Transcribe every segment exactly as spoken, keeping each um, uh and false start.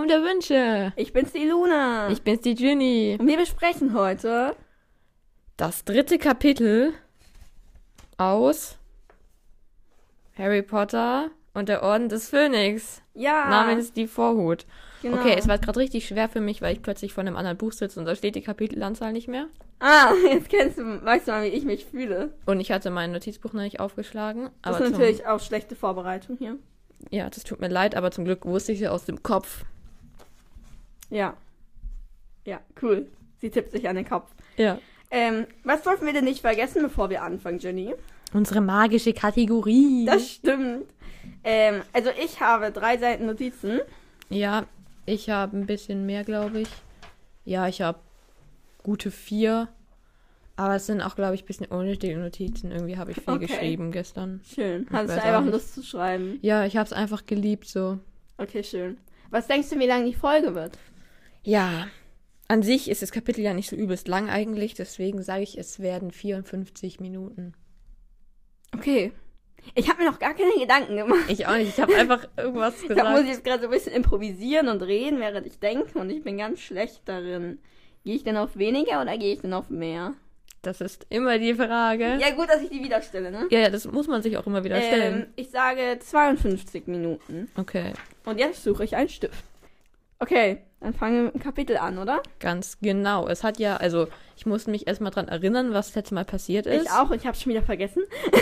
Raum der Wünsche. Ich bin's, die Luna. Ich bin's, die Ginny. Und wir besprechen heute das dritte Kapitel aus Harry Potter und der Orden des Phönix. Ja. Namens die Vorhut. Genau. Okay, es war gerade richtig schwer für mich, weil ich plötzlich vor einem anderen Buch sitze und da steht die Kapitelanzahl nicht mehr. Ah, jetzt kennst du, weißt du mal, wie ich mich fühle. Und ich hatte mein Notizbuch noch nicht aufgeschlagen. Das aber ist zum, natürlich auch schlechte Vorbereitung hier. Ja, das tut mir leid, aber zum Glück wusste ich sie aus dem Kopf. Ja. Ja, cool. Sie tippt sich an den Kopf. Ja. Ähm, was dürfen wir denn nicht vergessen, bevor wir anfangen, Jenny? Unsere magische Kategorie. Das stimmt. Ähm, also ich habe drei Seiten Notizen. Ja, ich habe ein bisschen mehr, glaube ich. Ja, ich habe gute vier. Aber es sind auch, glaube ich, ein bisschen unnötige Notizen. Irgendwie habe ich viel Okay. geschrieben gestern. Schön. Ich Hattest du weiß auch einfach nicht. Lust zu schreiben? Ja, ich habe es einfach geliebt so. Okay, schön. Was denkst du, wie lang die Folge wird? Ja, an sich ist das Kapitel ja nicht so übelst lang eigentlich. Deswegen sage ich, es werden vierundfünfzig Minuten. Okay. Ich habe mir noch gar keine Gedanken gemacht. Ich auch nicht. Ich habe einfach irgendwas Da muss ich gesagt. jetzt gerade so ein bisschen improvisieren und reden, während ich denke. Und ich bin ganz schlecht darin. Gehe ich denn auf weniger oder gehe ich denn auf mehr? Das ist immer die Frage. Ja, gut, dass ich die wieder stelle, ne? Ja, ja, das muss man sich auch immer wieder stellen. Ähm, ich sage zweiundfünfzig Minuten. Okay, Und jetzt suche ich einen Stift. Okay, dann fangen wir mit dem Kapitel an, oder? ganz genau. Es hat ja, also ich musste mich erstmal dran erinnern, was das letzte Mal passiert ist. Ich auch, ich habe schon wieder vergessen.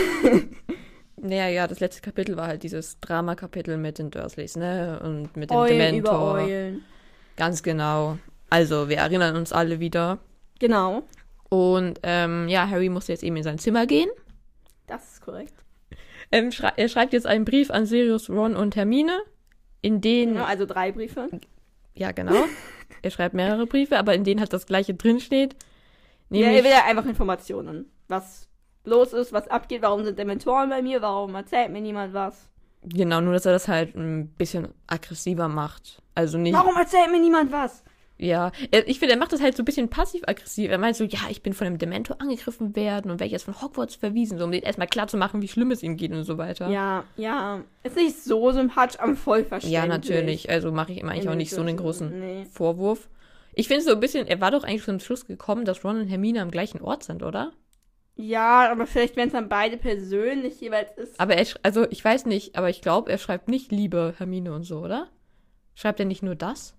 Naja, ja, das letzte Kapitel war halt dieses Drama-Kapitel mit den Dursleys, ne? Und mit dem Eulen Dementor. über Eulen. Ganz genau. Also, wir erinnern uns alle wieder. Genau, Und ähm, ja, Harry musste jetzt eben in sein Zimmer gehen. das ist korrekt. Ähm, schrei er schreibt jetzt einen Brief an Sirius, Ron und Hermine, in denen... Genau, also drei Briefe. Ja, genau. Er schreibt mehrere Briefe, aber in denen halt das Gleiche drinsteht. Ja, Nämlich, er will ja einfach Informationen. Was los ist, was abgeht, warum sind Dementoren bei mir, warum erzählt mir niemand was. genau, nur dass er das halt ein bisschen aggressiver macht. Also nicht... Warum erzählt mir niemand was? Ja, er, ich finde, er macht das halt so ein bisschen passiv-aggressiv. Er meint so, ja, ich bin von einem Dementor angegriffen werden und werde jetzt von Hogwarts verwiesen, so um den erstmal klar zu machen, wie schlimm es ihm geht und so weiter. Ja, ja. Ist nicht so sympathisch, aber voll verständlich. Ja, natürlich. Also mache ich ihm eigentlich In auch den nicht so einen Situationen, großen nee. Vorwurf. Ich finde so ein bisschen, er war doch eigentlich zum Schluss gekommen, dass Ron und Hermine am gleichen Ort sind, oder? Ja, aber vielleicht, wenn es dann beide persönlich jeweils ist. Aber er, sch- also ich weiß nicht, aber ich glaube, er schreibt nicht Liebe, Hermine und so, oder? Schreibt er nicht nur das?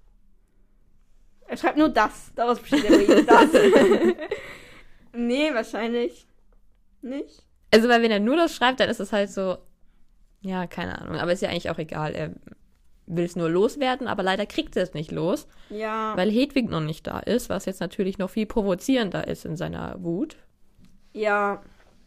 Er schreibt nur das. Daraus besteht der Brief. Das. Nee, wahrscheinlich nicht. Also, weil wenn er nur das schreibt, dann ist es halt so, ja, keine Ahnung. Aber ist ja eigentlich auch egal. Er will es nur loswerden, aber leider kriegt er es nicht los, Ja. weil Hedwig noch nicht da ist, was jetzt natürlich noch viel provozierender ist in seiner Wut. Ja.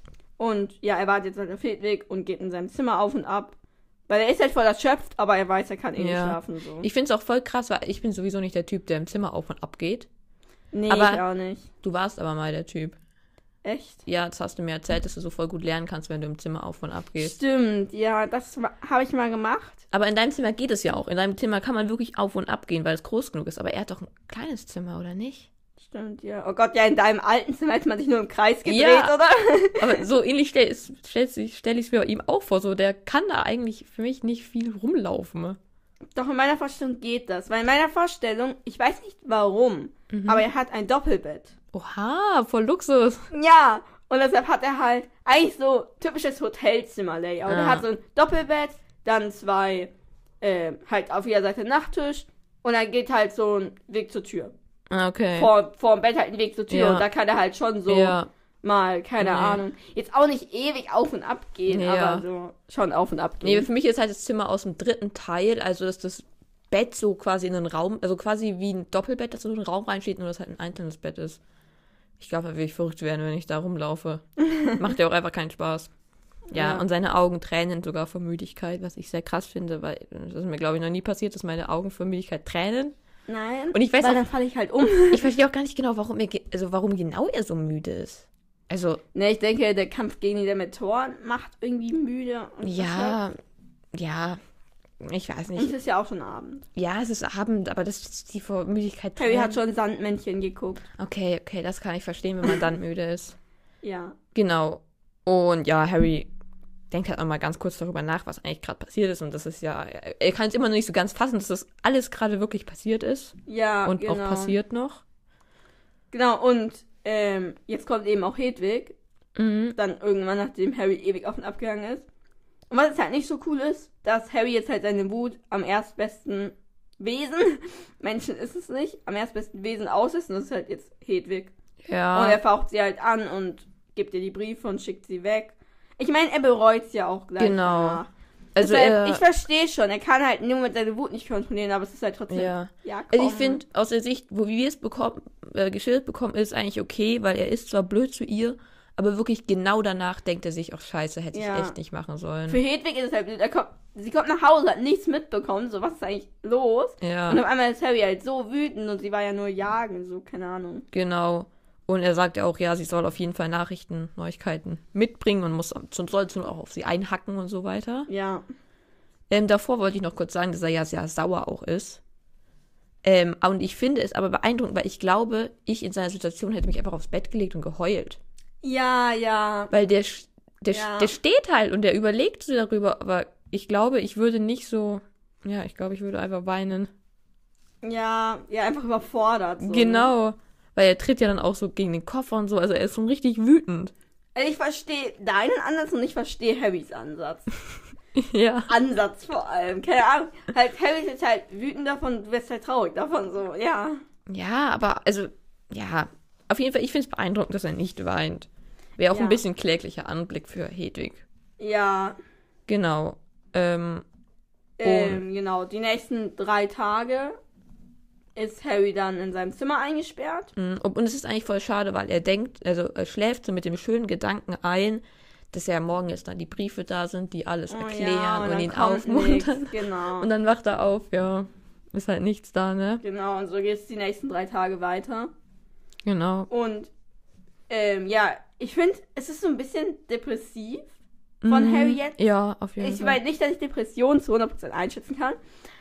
Und ja, er wartet jetzt auf Hedwig und geht in seinem Zimmer auf und ab. Weil er ist halt voll erschöpft, aber er weiß, er kann eh nicht Ja. schlafen. So. Ich finde es auch voll krass, weil ich bin sowieso nicht der Typ, der im Zimmer auf und ab geht. nee, aber- ich auch nicht. Du warst aber mal der Typ. Echt? Ja, das hast du mir erzählt, dass du so voll gut lernen kannst, wenn du im Zimmer auf und ab gehst. Stimmt, ja, das habe ich mal gemacht. Aber in deinem Zimmer geht es ja auch. In deinem Zimmer kann man wirklich auf und ab gehen, weil es groß genug ist. Aber er hat doch ein kleines Zimmer, oder nicht? Stimmt, ja. Oh Gott, ja, in deinem alten Zimmer hätte man sich nur im Kreis gedreht, Ja. oder? Aber so ähnlich stelle stell, stell, stell ich es mir bei ihm auch vor. So, der kann da eigentlich für mich nicht viel rumlaufen. Doch in meiner Vorstellung geht das. Weil in meiner Vorstellung, ich weiß nicht warum, Mhm. aber er hat ein Doppelbett. Oha, voll Luxus. Ja, und deshalb hat er halt eigentlich so typisches Hotelzimmer-Layout. Ah. Er hat so ein Doppelbett, dann zwei, äh, halt auf jeder Seite Nachttisch und dann geht halt so ein Weg zur Tür. Ah, okay. Vor, vor dem Bett halt ein Weg zur Tür Ja. und da kann er halt schon so Ja, mal, keine Nee. Ahnung, jetzt auch nicht ewig auf und ab gehen, Ja. aber so schon auf und ab nee, gehen. für mich ist halt das Zimmer aus dem dritten Teil, also dass das Bett so quasi in einen Raum, also quasi wie ein Doppelbett, das so in einen Raum reinsteht, nur dass halt ein einzelnes Bett ist. Ich glaube, da würde ich verrückt werden, wenn ich da rumlaufe. Macht ja auch einfach keinen Spaß. Ja, Ja. und seine Augen tränen sogar vor Müdigkeit, was ich sehr krass finde, weil das ist mir, glaube ich, noch nie passiert, dass meine Augen vor Müdigkeit tränen. Nein, Und ich weiß weil auch- dann falle ich halt um. Ich verstehe auch gar nicht genau, warum er, ge- also warum genau er so müde ist. Also, Ne, ich denke, der Kampf gegen die Dementoren macht irgendwie müde. Und ja, ja, ich weiß deshalb- Und nicht. es ist ja auch schon Abend. Ja, es ist Abend, aber das ist die vor Müdigkeit Harry tränen. hat schon Sandmännchen geguckt. Okay, okay, das kann ich verstehen, wenn man dann müde ist. Ja. Genau. Und ja, Harry denkt halt auch mal ganz kurz darüber nach, was eigentlich gerade passiert ist. Und das ist ja, er kann es immer noch nicht so ganz fassen, dass das alles gerade wirklich passiert ist. Ja, und genau. auch passiert noch. Genau, und ähm, jetzt kommt eben auch Hedwig. Mhm. Dann irgendwann, nachdem Harry ewig auf und ab gegangen ist. Und was jetzt halt nicht so cool ist, dass Harry jetzt halt seine Wut am erstbesten Wesen, Menschen ist es nicht, am erstbesten Wesen aus ist. Und das ist halt jetzt Hedwig. Ja. Und er faucht sie halt an und gibt ihr die Briefe und schickt sie weg. Ich meine, er bereut es ja auch gleich. Genau. danach. Also Deshalb, er, ich verstehe schon, er kann halt nur mit seiner Wut nicht kontrollieren, aber es ist halt trotzdem. ja. Ja, komm. Also ich finde, aus der Sicht, wo wir es bekommen, äh, geschildert bekommen, ist eigentlich okay, weil er ist zwar blöd zu ihr, aber wirklich genau danach denkt er sich, ach scheiße, hätte ich Ja. echt nicht machen sollen. Für Hedwig ist es halt blöd. Er kommt, sie kommt nach Hause, hat nichts mitbekommen, so was ist eigentlich los? Ja, Und auf einmal ist Harry halt so wütend und sie war ja nur jagen, so, keine Ahnung. genau. Und er sagt ja auch, ja, sie soll auf jeden Fall Nachrichten, Neuigkeiten mitbringen und muss soll auch auf sie einhacken und so weiter. Ja. Ähm, davor wollte ich noch kurz sagen, dass er ja sehr sauer auch ist. Ähm, und ich finde es aber beeindruckend, weil ich glaube, ich in seiner Situation hätte mich einfach aufs Bett gelegt und geheult. Ja, ja. Weil der, der, Ja. der steht halt und der überlegt so darüber, aber ich glaube, ich würde nicht so, ja, ich glaube, ich würde einfach weinen. Ja, ja, einfach überfordert. So. Genau, weil er tritt ja dann auch so gegen den Koffer und so, also er ist schon richtig wütend. Also ich verstehe deinen Ansatz und ich verstehe Harrys Ansatz. Ja. Ansatz vor allem. Keine Ahnung. Halt, Harry ist jetzt halt wütend davon, du wirst halt traurig davon, so, ja. Ja, aber, also, ja, auf jeden Fall, ich finde es beeindruckend, dass er nicht weint. Wäre auch Ja. ein bisschen kläglicher Anblick für Hedwig. Ja, Genau. Ähm, ähm, genau. Die nächsten drei Tage ist Harry dann in seinem Zimmer eingesperrt. mh, und es ist eigentlich voll schade, weil er denkt, also er schläft so mit dem schönen Gedanken ein, dass ja morgen jetzt dann die Briefe da sind, die alles Oh erklären ja, und, dann ihn kommt aufmuntern. nix, Genau. Und dann wacht er auf, ja, ist halt nichts da, ne? Genau, und so geht es die nächsten drei Tage weiter. Genau. Und ähm, ja, ich finde, es ist so ein bisschen depressiv von Mhm. Harry jetzt. Ja, auf jeden Ich Fall. weiß nicht, dass ich Depressionen zu hundert Prozent einschätzen kann.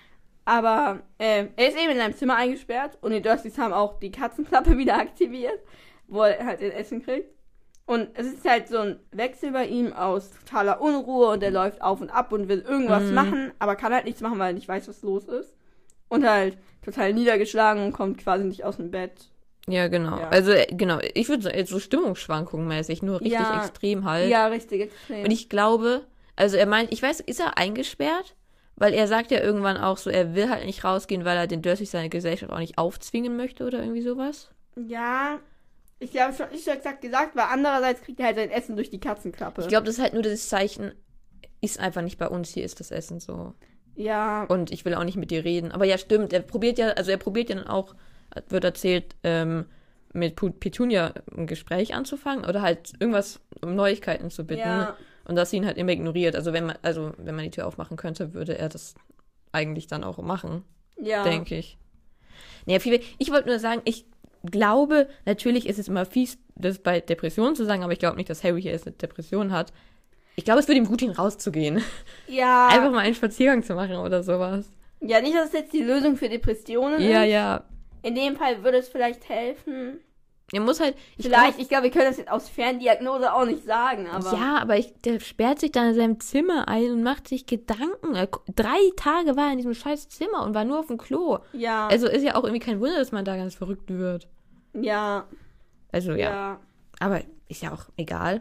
Aber ähm, er ist eben in seinem Zimmer eingesperrt und die Dursleys haben auch die Katzenklappe wieder aktiviert, wo er halt sein Essen kriegt. Und es ist halt so ein Wechsel bei ihm aus totaler Unruhe und er läuft auf und ab und will irgendwas Mhm. machen, aber kann halt nichts machen, weil er nicht weiß, was los ist. Und halt total niedergeschlagen und kommt quasi nicht aus dem Bett. Ja, genau. Ja. Also, äh, genau, ich würde so, jetzt so Stimmungsschwankungen mäßig, nur richtig Ja. extrem halt. Ja, richtig extrem. Und ich glaube, also er meint, ich weiß, ist er eingesperrt? Weil er sagt ja irgendwann auch so, er will halt nicht rausgehen, weil er den Dursleys seine Gesellschaft auch nicht aufzwingen möchte oder irgendwie sowas. Ja, ich glaube schon nicht so exakt gesagt, weil andererseits kriegt er halt sein Essen durch die Katzenklappe. Ich glaube, das ist halt nur das Zeichen, ist einfach nicht bei uns, hier ist das Essen so. Ja, Und ich will auch nicht mit dir reden. Aber ja, stimmt, er probiert ja, also er probiert ja dann auch, wird erzählt, ähm, mit Pu- Petunia ein Gespräch anzufangen oder halt irgendwas um Neuigkeiten zu bitten. ja, Und dass sie ihn halt immer ignoriert. Also wenn man, also wenn man die Tür aufmachen könnte, würde er das eigentlich dann auch machen, ja. denke ich. Naja, viel, ich wollte nur sagen, ich glaube, natürlich ist es immer fies, das bei Depressionen zu sagen, aber ich glaube nicht, dass Harry hier jetzt eine Depression hat. Ich glaube, es würde ihm gut tun, rauszugehen. Ja, Einfach mal einen Spaziergang zu machen oder sowas. ja, nicht, dass es jetzt die Lösung für Depressionen Ja, ist. ja. In dem Fall würde es vielleicht helfen. Er muss halt. Ich Vielleicht, glaub, ich glaube, wir können das jetzt aus Ferndiagnose auch nicht sagen, aber. ja, aber ich, der sperrt sich dann in seinem Zimmer ein und macht sich Gedanken. Er, drei Tage war er in diesem scheiß Zimmer und war nur auf dem Klo. Ja. Also ist ja auch irgendwie kein Wunder, dass man da ganz verrückt wird. ja. Also ja. Ja. Aber ist ja auch egal.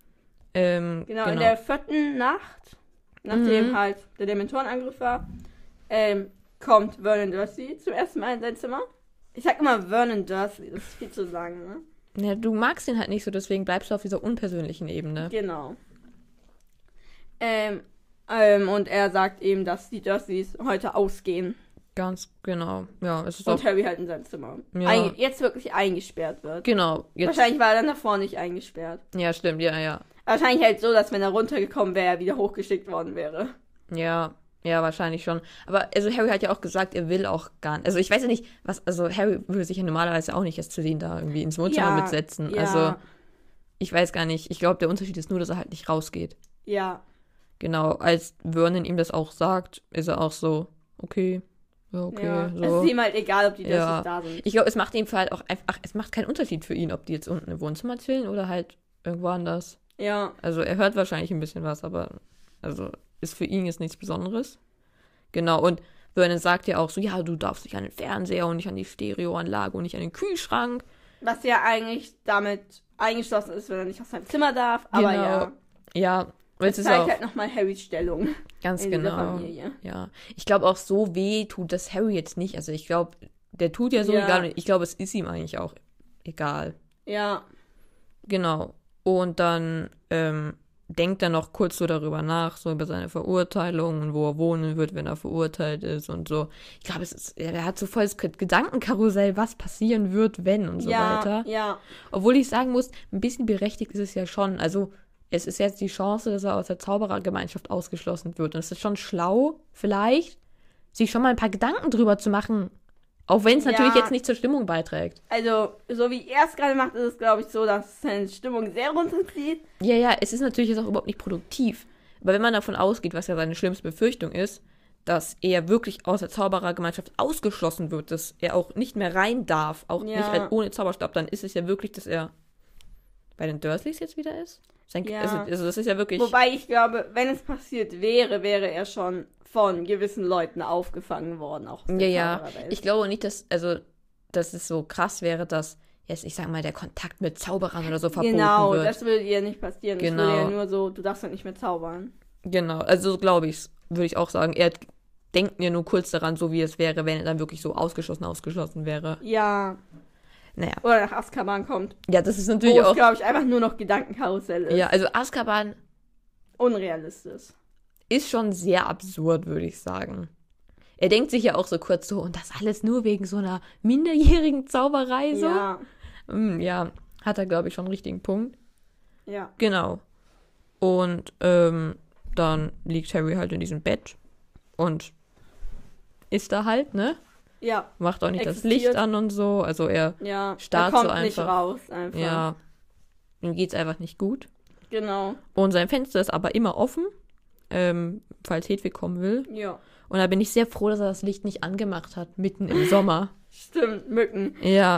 Ähm, Genau, in der vierten Nacht, nachdem Mhm. halt der Dementorenangriff war, ähm, kommt Vernon Dursley zum ersten Mal in sein Zimmer. Ich sag immer Vernon Dursley, das ist viel zu sagen, ne? Ja, du magst ihn halt nicht so, deswegen bleibst du auf dieser unpersönlichen Ebene. Genau. Ähm, ähm, und er sagt eben, dass die Dursleys heute ausgehen Ganz genau. Ja, es ist und auch. Harry halt in seinem Zimmer Ja. ein, jetzt wirklich eingesperrt wird. Genau. Jetzt, Wahrscheinlich war er dann davor nicht eingesperrt. ja, stimmt, ja, ja. Wahrscheinlich halt so, dass wenn er runtergekommen wäre, er wieder hochgeschickt worden wäre. Ja, ja, wahrscheinlich schon. Aber also Harry hat ja auch gesagt, er will auch gar nicht. Also ich weiß ja nicht, was, also Harry würde sich ja normalerweise auch nicht erst zu denen da irgendwie ins Wohnzimmer Ja, mitsetzen. Ja, Also ich weiß gar nicht. Ich glaube, der Unterschied ist nur, dass er halt nicht rausgeht. ja, Genau, als Vernon ihm das auch sagt, ist er auch so, okay, ja, okay, ja. so. Es ist ihm halt egal, ob die Dursleys Ja. da sind. Ich glaube, es macht ihm halt auch einfach, es macht keinen Unterschied für ihn, ob die jetzt unten im Wohnzimmer chillen oder halt irgendwo anders. Ja. Also er hört wahrscheinlich ein bisschen was, aber also ist für ihn jetzt nichts Besonderes. Genau, und Vernon sagt ja auch so, ja, du darfst nicht an den Fernseher und nicht an die Stereoanlage und nicht an den Kühlschrank. Was ja eigentlich damit eingeschlossen ist, wenn er nicht aus seinem Zimmer darf. Aber Genau. ja, Ja, das es ist zeigt auch halt nochmal Harrys Stellung ganz in dieser genau. Familie. Ja, ich glaube auch so weh tut das Harry jetzt nicht. Also ich glaube, der tut ja so Ja. egal. Ich glaube, es ist ihm eigentlich auch egal. Ja, Genau. Und dann ähm, denkt er noch kurz so darüber nach, so über seine Verurteilung und wo er wohnen wird, wenn er verurteilt ist und so. Ich glaube, es ist, er hat so voll das Gedankenkarussell, was passieren wird, wenn und so ja, weiter. ja, Obwohl ich sagen muss, ein bisschen berechtigt ist es ja schon. Also es ist jetzt die Chance, dass er aus der Zauberergemeinschaft ausgeschlossen wird. Und es ist schon schlau, vielleicht, sich schon mal ein paar Gedanken drüber zu machen. Auch wenn es Ja. natürlich jetzt nicht zur Stimmung beiträgt. Also, so wie er es gerade macht, ist es, glaube ich, so, dass seine Stimmung sehr runterzieht. Ja, ja, es ist natürlich jetzt auch überhaupt nicht produktiv. Aber wenn man davon ausgeht, was ja seine schlimmste Befürchtung ist, dass er wirklich aus der Zauberergemeinschaft ausgeschlossen wird, dass er auch nicht mehr rein darf, auch Ja. nicht als- ohne Zauberstab, dann ist es ja wirklich, dass er bei den Dursleys jetzt wieder ist. Sein, Ja. also, also das ist ja wirklich... Wobei ich glaube, wenn es passiert wäre, wäre er schon von gewissen Leuten aufgefangen worden. Auch aus Ja, der ja. Zaubererwelt. Ich glaube nicht, dass, also, dass es so krass wäre, dass jetzt, ich sag mal, der Kontakt mit Zauberern oder so verboten Genau, wird. das würde ihr nicht passieren. Genau. Es würde ja nur so, du darfst halt nicht mehr zaubern. Genau, also so glaube ich, würde ich auch sagen. Er denkt mir nur kurz daran, so wie es wäre, wenn er dann wirklich so ausgeschlossen, ausgeschlossen wäre. Ja. Naja. Oder nach Azkaban kommt. Ja, das ist Wo natürlich es, auch. glaube ich, einfach nur noch Gedankenkarussell ist. Ja, also Azkaban Unrealistisch. ist schon sehr absurd, würde ich sagen. Er denkt sich ja auch so kurz so, und das alles nur wegen so einer minderjährigen Zauberei so. Ja. Hm, ja, hat er, glaube ich, schon einen richtigen Punkt. Ja. Genau. Und ähm, dann liegt Harry halt in diesem Bett und ist da halt, ne? Ja. Macht auch nicht das Existiert. Licht an und so. Also er, Ja. Starrt er kommt so nicht einfach. raus, einfach. ja, ihm geht's einfach nicht gut. Genau. Und sein Fenster ist aber immer offen, ähm, falls Hedwig kommen will. Ja. Und da bin ich sehr froh, dass er das Licht nicht angemacht hat, mitten im Sommer. Stimmt, Mücken. Ja.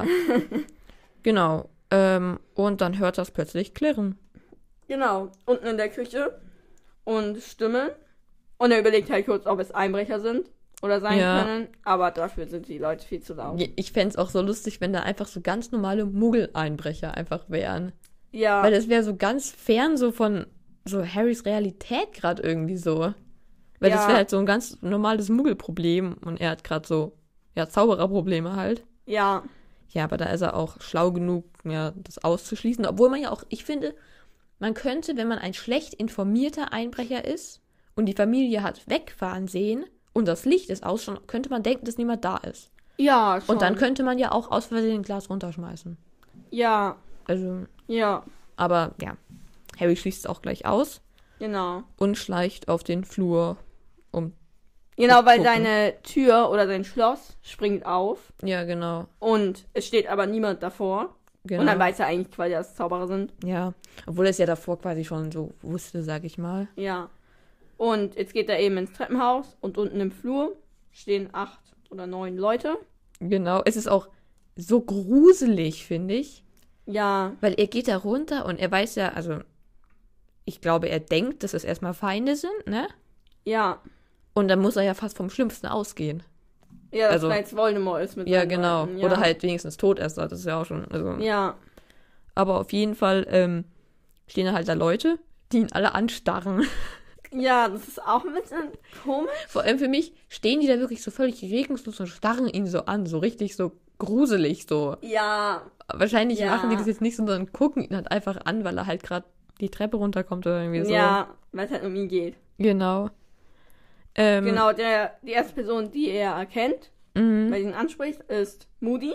Genau. Ähm, und dann hört das plötzlich klirren. Genau. Unten in der Küche. Und Stimmen. Und er überlegt halt kurz, ob es Einbrecher sind oder sein Ja. können. Aber dafür sind die Leute viel zu laut. Ich fände es auch so lustig, wenn da einfach so ganz normale Muggeleinbrecher einfach wären. Ja. Weil das wäre so ganz fern so von so Harrys Realität gerade irgendwie so. Weil das Ja. wäre halt so ein ganz normales Muggelproblem und er hat gerade so, ja, Zaubererprobleme halt. Ja. Ja, aber da ist er auch schlau genug, ja, das auszuschließen. Obwohl man ja auch, ich finde, man könnte, wenn man ein schlecht informierter Einbrecher ist und die Familie hat wegfahren sehen und das Licht ist aus, schon könnte man denken, dass niemand da ist. Ja, schon. Und dann könnte man ja auch aus Versehen ein Glas runterschmeißen. Ja. Also, Ja. aber ja, Harry schließt es auch gleich aus Genau. und schleicht auf den Flur um. Genau, weil gucken. seine Tür oder sein Schloss springt auf Ja, genau. und es steht aber niemand davor. genau. Und dann weiß er eigentlich quasi, dass es Zauberer sind. Ja, obwohl er es ja davor quasi schon so wusste, sag ich mal. Ja. Und jetzt geht er eben ins Treppenhaus und unten im Flur stehen acht oder neun Leute. Genau, es ist auch so gruselig, finde ich. Ja, Weil er geht da runter und er weiß ja, also ich glaube, er denkt, dass es erstmal Feinde sind, ne? ja. Und dann muss er ja fast vom Schlimmsten ausgehen. Ja, dass Also- also, jetzt Voldemort ist mit Ja, seinen genau. Leuten, ja. Oder halt wenigstens Todesser, das ist ja auch schon. Also. Ja, Aber auf jeden Fall ähm, stehen da halt da Leute, die ihn alle anstarren. ja, das ist auch ein bisschen komisch. Vor allem für mich stehen die da wirklich so völlig regungslos und starren ihn so an, so richtig so gruselig so. Ja, Wahrscheinlich Ja. machen die das jetzt nicht, sondern gucken ihn halt einfach an, weil er halt gerade die Treppe runterkommt oder irgendwie so. ja, weil es halt um ihn geht. Genau. Ähm, Genau, der, die erste Person, die er erkennt, Mhm. weil ihn anspricht, ist Moody.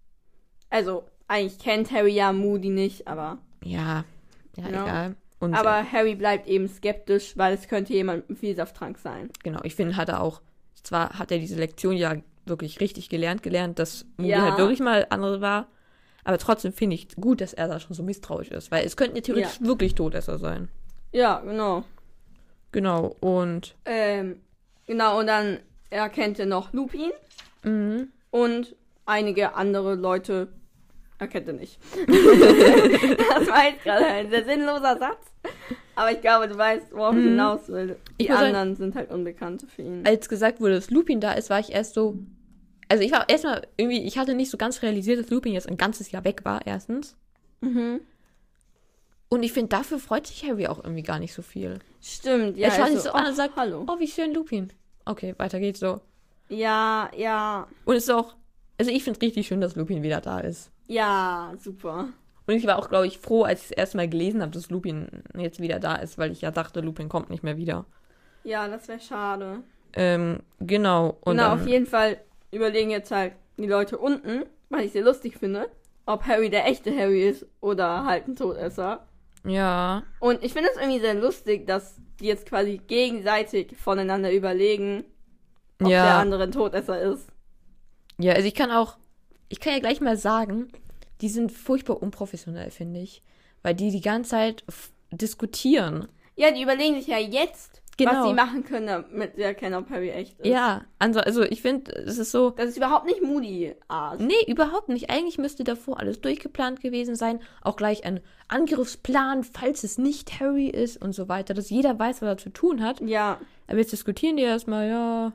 Also, eigentlich kennt Harry ja Moody nicht, aber... Ja, ja, Ja. egal. Und Aber äh, Harry bleibt eben skeptisch, weil es könnte jemand mit Vielsafttrank sein. genau, ich finde, hat er auch, zwar hat er diese Lektion ja wirklich richtig gelernt, gelernt, dass Moody Ja. halt wirklich mal andere war, aber trotzdem finde ich gut, dass er da schon so misstrauisch ist, weil es könnten ja theoretisch wirklich Todesser sein. Ja, genau. Genau, und Ähm, genau, und dann erkennt er noch Lupin mhm. und einige andere Leute, Er könnte nicht. Das war jetzt gerade ein sehr sinnloser Satz. Aber ich glaube, du weißt, worauf ich Mhm. hinaus will. Die Ich muss sagen, anderen sind halt Unbekannte für ihn. als gesagt wurde, dass Lupin da ist, war ich erst so. Also ich war erstmal irgendwie, ich hatte nicht so ganz realisiert, dass Lupin jetzt ein ganzes Jahr weg war, erstens. Mhm. Und ich finde, dafür freut sich Harry auch irgendwie gar nicht so viel. Stimmt, ja. er schaut ist sich so an und sagt, hallo. oh, wie schön Lupin. Okay, weiter geht's so. Ja, ja, Und es ist auch, also ich finde es richtig schön, dass Lupin wieder da ist. ja, super. Und ich war auch, glaube ich, froh, als ich das erste Mal gelesen habe, dass Lupin jetzt wieder da ist, weil ich ja dachte, Lupin kommt nicht mehr wieder. Ja, das wäre schade. Ähm, genau. Und genau, dann, auf jeden Fall überlegen jetzt halt die Leute unten, weil ich sehr lustig finde, ob Harry der echte Harry ist oder halt ein Todesser. ja, Und ich finde es irgendwie sehr lustig, dass die jetzt quasi gegenseitig voneinander überlegen, ob Ja. der andere ein Todesser ist. ja, also ich kann auch, ich kann ja gleich mal sagen, die sind furchtbar unprofessionell, finde ich. Weil die die ganze Zeit f- diskutieren. Ja, die überlegen sich ja jetzt, Genau. was sie machen können, damit sie erkennen, ob Harry echt ist. Ja, also, also ich finde, es ist so, Das ist überhaupt nicht Moody-Art. nee, überhaupt nicht. Eigentlich müsste davor alles durchgeplant gewesen sein. Auch gleich ein Angriffsplan, falls es nicht Harry ist und so weiter. Dass jeder weiß, was er zu tun hat. Ja, Aber jetzt diskutieren die erstmal, ja,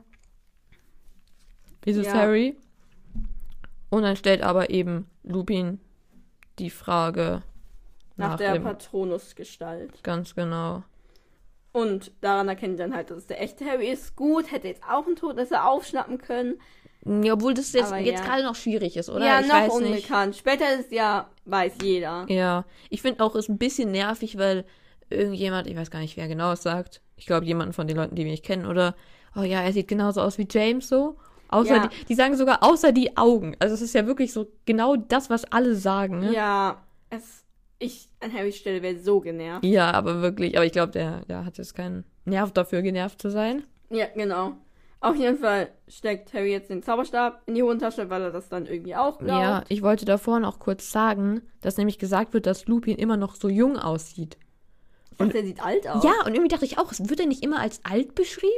ist es Ja. Harry? Und dann stellt aber eben Lupin die Frage nach, nach, der dem, Patronusgestalt. ganz genau. Und daran erkennen die dann halt, dass es der echte Harry ist. Gut, hätte jetzt auch ein Todesser aufschnappen können. Ja, obwohl das jetzt, Aber jetzt ja. gerade noch schwierig ist, oder? Ja, ich noch weiß nicht. unbekannt. Später ist ja, weiß jeder. Ja, ich finde auch, es ist ein bisschen nervig, weil irgendjemand, ich weiß gar nicht, wer genau es sagt, ich glaube, jemanden von den Leuten, die wir nicht kennen, oder, oh ja, er sieht genauso aus wie James so. Außer Ja. die, die sagen sogar außer die Augen. Also es ist ja wirklich so genau das, was alle sagen. Ne? Ja, es, ich an Harrys Stelle wäre so genervt. Ja, aber wirklich, aber ich glaube, der, der hat jetzt keinen Nerv dafür, genervt zu sein. Ja, genau. Auf jeden Fall steckt Harry jetzt den Zauberstab in die Hosentasche, weil er das dann irgendwie auch glaubt. Ja, ich wollte davor noch kurz sagen, dass nämlich gesagt wird, dass Lupin immer noch so jung aussieht. Und der sieht alt aus. Ja, und irgendwie dachte ich auch, wird er nicht immer als alt beschrieben?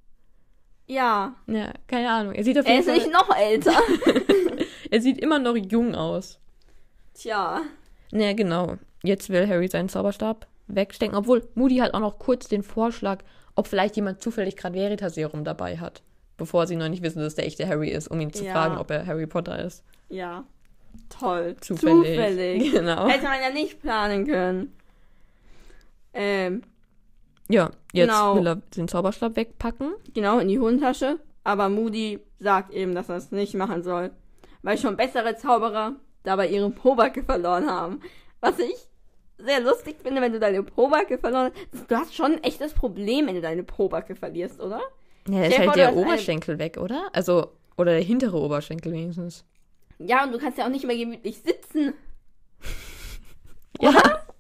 Ja. Ja, keine Ahnung. Er sieht auf Er jeden ist Fall, nicht noch älter. er sieht immer noch jung aus. Tja. Ja, genau. Jetzt will Harry seinen Zauberstab wegstecken, obwohl Moody hat auch noch kurz den Vorschlag, ob vielleicht jemand zufällig gerade Veritaserum dabei hat, bevor sie noch nicht wissen, dass es der echte Harry ist, um ihn zu Ja. fragen, ob er Harry Potter ist. Ja. Toll. Zufällig. Zufällig. Genau. Hätte man ja nicht planen können. Ähm, Ja, jetzt Genau. will er den Zauberstab wegpacken. genau, in die Hosentasche. Aber Moody sagt eben, dass er es nicht machen soll. Weil schon bessere Zauberer dabei ihre Pobacke verloren haben. Was ich sehr lustig finde, wenn du deine Pobacke verloren hast. Du hast schon ein echtes Problem, wenn du deine Pobacke verlierst, oder? Ja, da Stell ist dir halt vor, der du hast eine- Oberschenkel weg, oder? Also, oder der hintere Oberschenkel wenigstens. Ja, und du kannst ja auch nicht mehr gemütlich sitzen. Ja.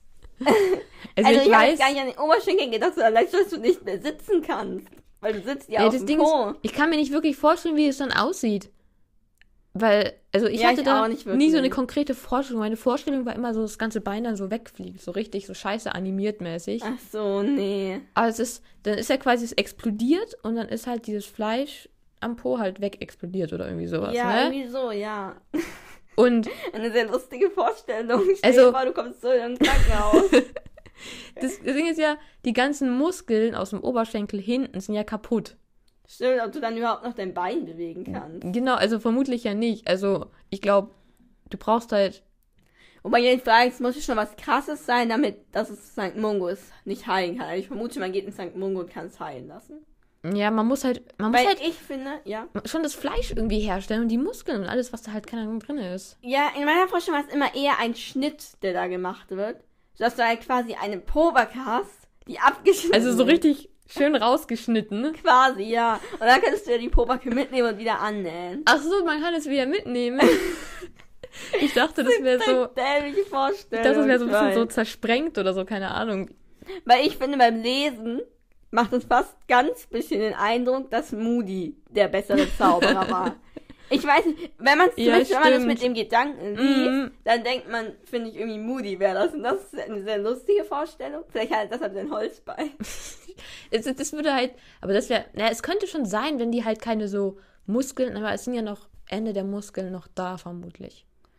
Also, Also, ich ich habe weiß, jetzt gar nicht an den Oberschenkel gedacht, sondern leicht, dass du nicht mehr sitzen kannst. Weil du sitzt ja ja, auf das dem Ding Po. ist, ich kann mir nicht wirklich vorstellen, wie es dann aussieht. Weil, also ich Ja, hatte ich da auch nicht nie so eine wirklich. konkrete Vorstellung. Meine Vorstellung war immer so, das ganze Bein dann so wegfliegt, so richtig, so scheiße animiert mäßig. Ach so, nee. Aber es ist, dann ist ja quasi es explodiert und dann ist halt dieses Fleisch am Po halt wegexplodiert oder irgendwie sowas, Ja, ne? irgendwie so, ja. Und Eine sehr lustige Vorstellung. Stell Also- dir vor, du kommst so in ein Krankenhaus. das, das Ding ist ja, die ganzen Muskeln aus dem Oberschenkel hinten sind ja kaputt. Stimmt, ob du dann überhaupt noch dein Bein bewegen kannst. Genau, also vermutlich ja nicht. Also ich glaube, du brauchst halt, Wobei jetzt frage, es muss ja schon was Krasses sein, damit, dass es Sankt Mungus nicht heilen kann. Also ich vermute, man geht in Sankt Mungo und kann es heilen lassen. ja, man muss halt, man muss Weil halt ich finde, ja. schon das Fleisch irgendwie herstellen und die Muskeln und alles, was da halt keine Ahnung drin ist. Ja, in meiner Vorstellung war es immer eher ein Schnitt, der da gemacht wird. Sodass du halt quasi eine Pobacke hast, die abgeschnitten Also so ist. richtig schön rausgeschnitten. Quasi, ja. Und dann könntest du ja die Pobacke mitnehmen und wieder annähen. Ach so, man kann es wieder mitnehmen. Ich dachte, das wäre so, Dämliche ich Vorstellung. dachte, das wäre so ein ich bisschen so weiß. zersprengt oder so, keine Ahnung. Weil ich finde, beim Lesen macht es fast ganz bisschen den Eindruck, dass Moody der bessere Zauberer war. Ich weiß nicht, wenn man es Ja, zumindest, wenn man das stimmt. mit dem Gedanken liest, Mhm. dann denkt man, finde ich, irgendwie Moody wäre das. Und das ist eine sehr lustige Vorstellung. Vielleicht halt deshalb sein Holzbein. Es, das würde halt, aber das wäre, na, es könnte schon sein, wenn die halt keine so Muskeln, aber es sind ja noch Ende der Muskeln noch da, vermutlich.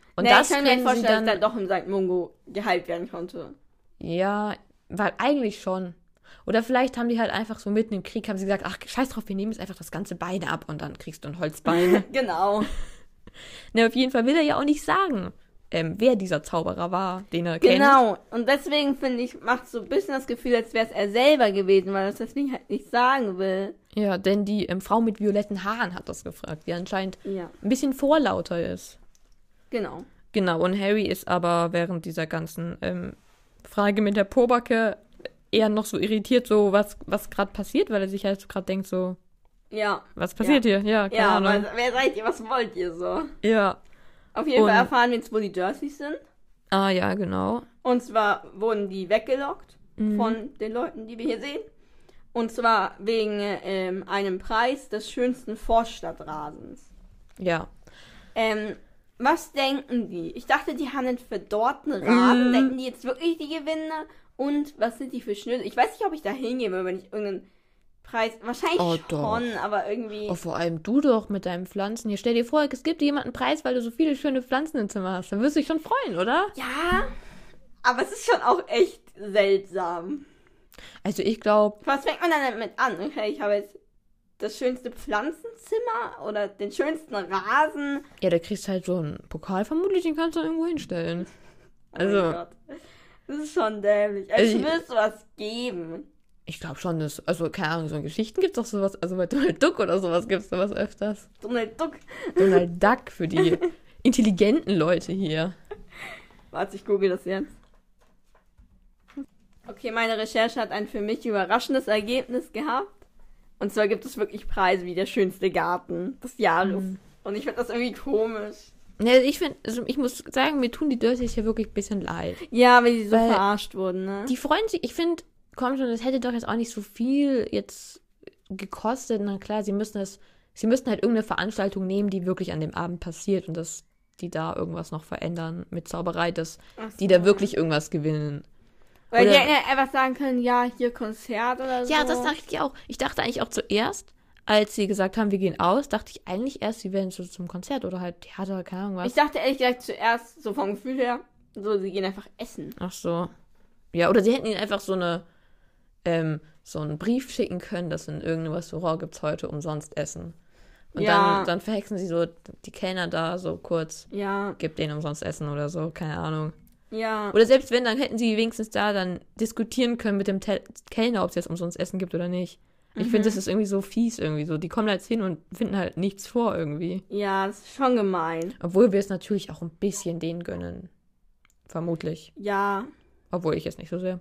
Und nee, das ich kann mir können nicht sie vorstellen, dann, dass er doch im Sankt Mungo geheilt werden konnte. ja, weil eigentlich schon. Oder vielleicht haben die halt einfach so mitten im Krieg, haben sie gesagt, ach, scheiß drauf, wir nehmen jetzt einfach das ganze Bein ab und dann kriegst du ein Holzbein. Genau. Ne, auf jeden Fall will er ja auch nicht sagen, ähm, wer dieser Zauberer war, den er kennt. Genau. Und deswegen, finde ich, macht so ein bisschen das Gefühl, als wäre es er selber gewesen, weil er das deswegen halt nicht sagen will. Ja, denn die ähm, Frau mit violetten Haaren hat das gefragt, die anscheinend Ja. ein bisschen vorlauter ist. Genau. Genau, und Harry ist aber während dieser ganzen ähm, Frage mit der Pobacke eher noch so irritiert, so was, was gerade passiert, weil er sich halt so gerade denkt, so, Ja. was passiert hier? Ja, keine Ja, Ahnung. weil, wer seid ihr? Was wollt ihr so? Ja. Auf jeden Und- Fall erfahren wir jetzt, wo die Dursleys sind. Ah, ja, genau. Und zwar wurden die weggelockt Mhm. von den Leuten, die wir hier sehen. Und zwar wegen ähm, einem Preis des schönsten Vorstadtrasens. Ja. Ähm, was denken die? Ich dachte, die haben einen verdorrten Rasen. Mhm. Denken die jetzt wirklich die Gewinner? Und was sind die für Schnösel? Ich weiß nicht, ob ich da hingehe, wenn ich irgendeinen Preis... Wahrscheinlich Oh, schon, doch. aber irgendwie... Oh, vor allem du doch mit deinen Pflanzen. Hier, stell dir vor, es gibt dir jemanden einen Preis, weil du so viele schöne Pflanzen im Zimmer hast. Dann wirst du dich schon freuen, oder? Ja, aber es ist schon auch echt seltsam. Also ich glaube, Was fängt man dann damit an? Okay, ich habe jetzt das schönste Pflanzenzimmer oder den schönsten Rasen. ja, da kriegst halt so einen Pokal vermutlich, den kannst du irgendwo hinstellen. Oh mein Also, Gott. Das ist schon dämlich. Also, Also ich ich- will sowas geben. ich glaube schon, dass, also keine Ahnung, so in Geschichten gibt es doch sowas, also bei Donald Duck oder sowas gibt es sowas öfters. Donald Duck. Donald Duck für die intelligenten Leute hier. Warte, ich google das jetzt. Okay, meine Recherche hat ein für mich überraschendes Ergebnis gehabt. Und zwar gibt es wirklich Preise wie der schönste Garten des Jahres. Mhm. Und ich finde das irgendwie komisch. Ne, ich finde, also ich muss sagen, mir tun die Dursleys hier wirklich ein bisschen leid. Ja, weil die so Weil verarscht wurden, ne? Die freuen sich, ich finde, komm schon, das hätte doch jetzt auch nicht so viel jetzt gekostet. Na klar, sie müssen das, sie müssten halt irgendeine Veranstaltung nehmen, die wirklich an dem Abend passiert und dass die da irgendwas noch verändern mit Zauberei, dass Ach so. die da wirklich irgendwas gewinnen. Weil Oder- die hätten ja einfach sagen können, ja, hier Konzert oder so. Ja, das dachte ich auch. Ich dachte eigentlich auch zuerst, als sie gesagt haben, wir gehen aus, dachte ich eigentlich erst, sie werden so zum Konzert oder halt Theater, keine Ahnung was. Ich dachte ehrlich gesagt zuerst, so vom Gefühl her, so, sie gehen einfach essen. Ach so. Ja, oder sie hätten ihnen einfach so eine, ähm, so einen Brief schicken können, dass in irgendeinem Restaurant gibt's heute umsonst Essen. Und Ja. dann, dann verhexen sie so die Kellner da so kurz, Ja, gibt denen umsonst Essen oder so, keine Ahnung. ja. Oder selbst wenn, dann hätten sie wenigstens da dann diskutieren können mit dem Tel- Kellner, ob es jetzt umsonst Essen gibt oder nicht. Ich Mhm. finde, das ist irgendwie so fies irgendwie so. Die kommen da jetzt hin und finden halt nichts vor irgendwie. Ja, das ist schon gemein. Obwohl wir es natürlich auch ein bisschen denen gönnen. Vermutlich. Ja. Obwohl ich es nicht so sehr.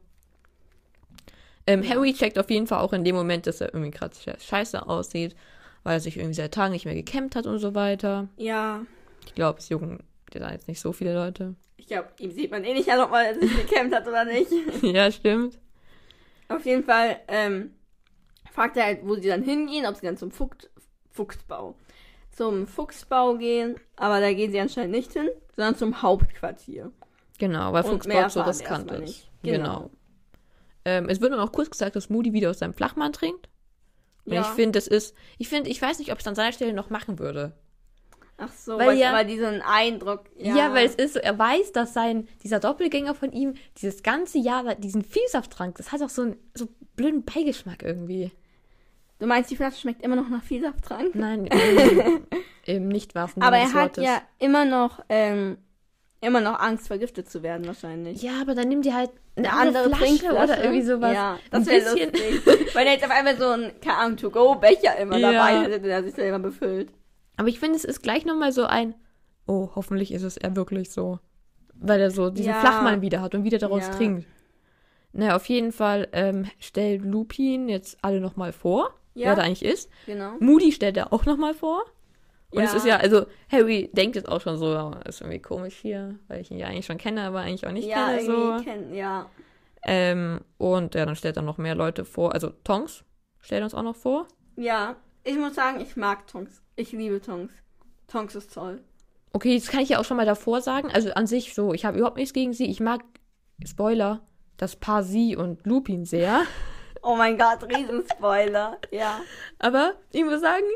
Ähm, Harry checkt auf jeden Fall auch in dem Moment, dass er irgendwie gerade scheiße aussieht, weil er sich irgendwie seit Tagen nicht mehr gekämmt hat und so weiter. Ja. Ich glaube, es jucken da jetzt nicht so viele Leute. Ich glaube, ihm sieht man eh nicht an, ob er sich gekämpft hat oder nicht. Ja, stimmt. Auf jeden Fall, ähm, fragt er halt, wo sie dann hingehen, ob sie dann zum Fuchs, Fuchsbau. Zum Fuchsbau gehen, aber da gehen sie anscheinend nicht hin, sondern zum Hauptquartier. Genau, weil Und Fuchsbau mehr so erfahren wir riskant erstmal ist. nicht. Genau. Genau. Ähm, es wird nur noch kurz gesagt, dass Moody wieder aus seinem Flachmann trinkt. Und Ja. ich finde, das ist, ich finde, ich weiß nicht, ob ich es an seiner Stelle noch machen würde. Ach so, Weil weil ja- aber diesen Eindruck. Ja. Ja, weil es ist so, er weiß, dass sein, dieser Doppelgänger von ihm dieses ganze Jahr diesen Vielsaft trank. Das hat auch so einen so blöden Beigeschmack irgendwie. Du meinst, die Flasche schmeckt immer noch nach Vielsafttrank? Nein, im, im nicht wahrsten Aber Sinne er des hat Wortes. ja immer noch, ähm, immer noch Angst, vergiftet zu werden, wahrscheinlich. Ja, aber dann nimm dir halt eine, Eine andere, andere Flasche Trinkflasche. oder irgendwie sowas. Ja, Ein das wäre bisschen- lustig. Weil er jetzt auf einmal so ein, keine Ahnung, To-Go-Becher immer Ja. dabei hätte, den er sich selber befüllt. Aber ich finde, es ist gleich nochmal so ein, oh, hoffentlich ist es er wirklich so. Weil er so diesen Ja. Flachmann wieder hat und wieder daraus Ja. trinkt. Naja, auf jeden Fall ähm, stellt Lupin jetzt alle nochmal vor, Ja. wer da eigentlich ist. Genau. Moody stellt er auch nochmal vor. Und es Ja. ist ja, also Harry denkt jetzt auch schon so, ja, ist irgendwie komisch hier, weil ich ihn ja eigentlich schon kenne, aber eigentlich auch nicht Ja, kenne. So. irgendwie kennen, ja. Ähm, und ja, dann stellt er noch mehr Leute vor. Also Tonks stellt uns auch noch vor. Ja, ich muss sagen, ich mag Tonks. Ich liebe Tonks. Tonks ist toll. Okay, das kann ich ja auch schon mal davor sagen. Also an sich so, ich habe überhaupt nichts gegen sie. Ich mag, Spoiler, das Paar sie und Lupin sehr. Oh mein Gott, Riesenspoiler. Ja. Aber ich muss sagen,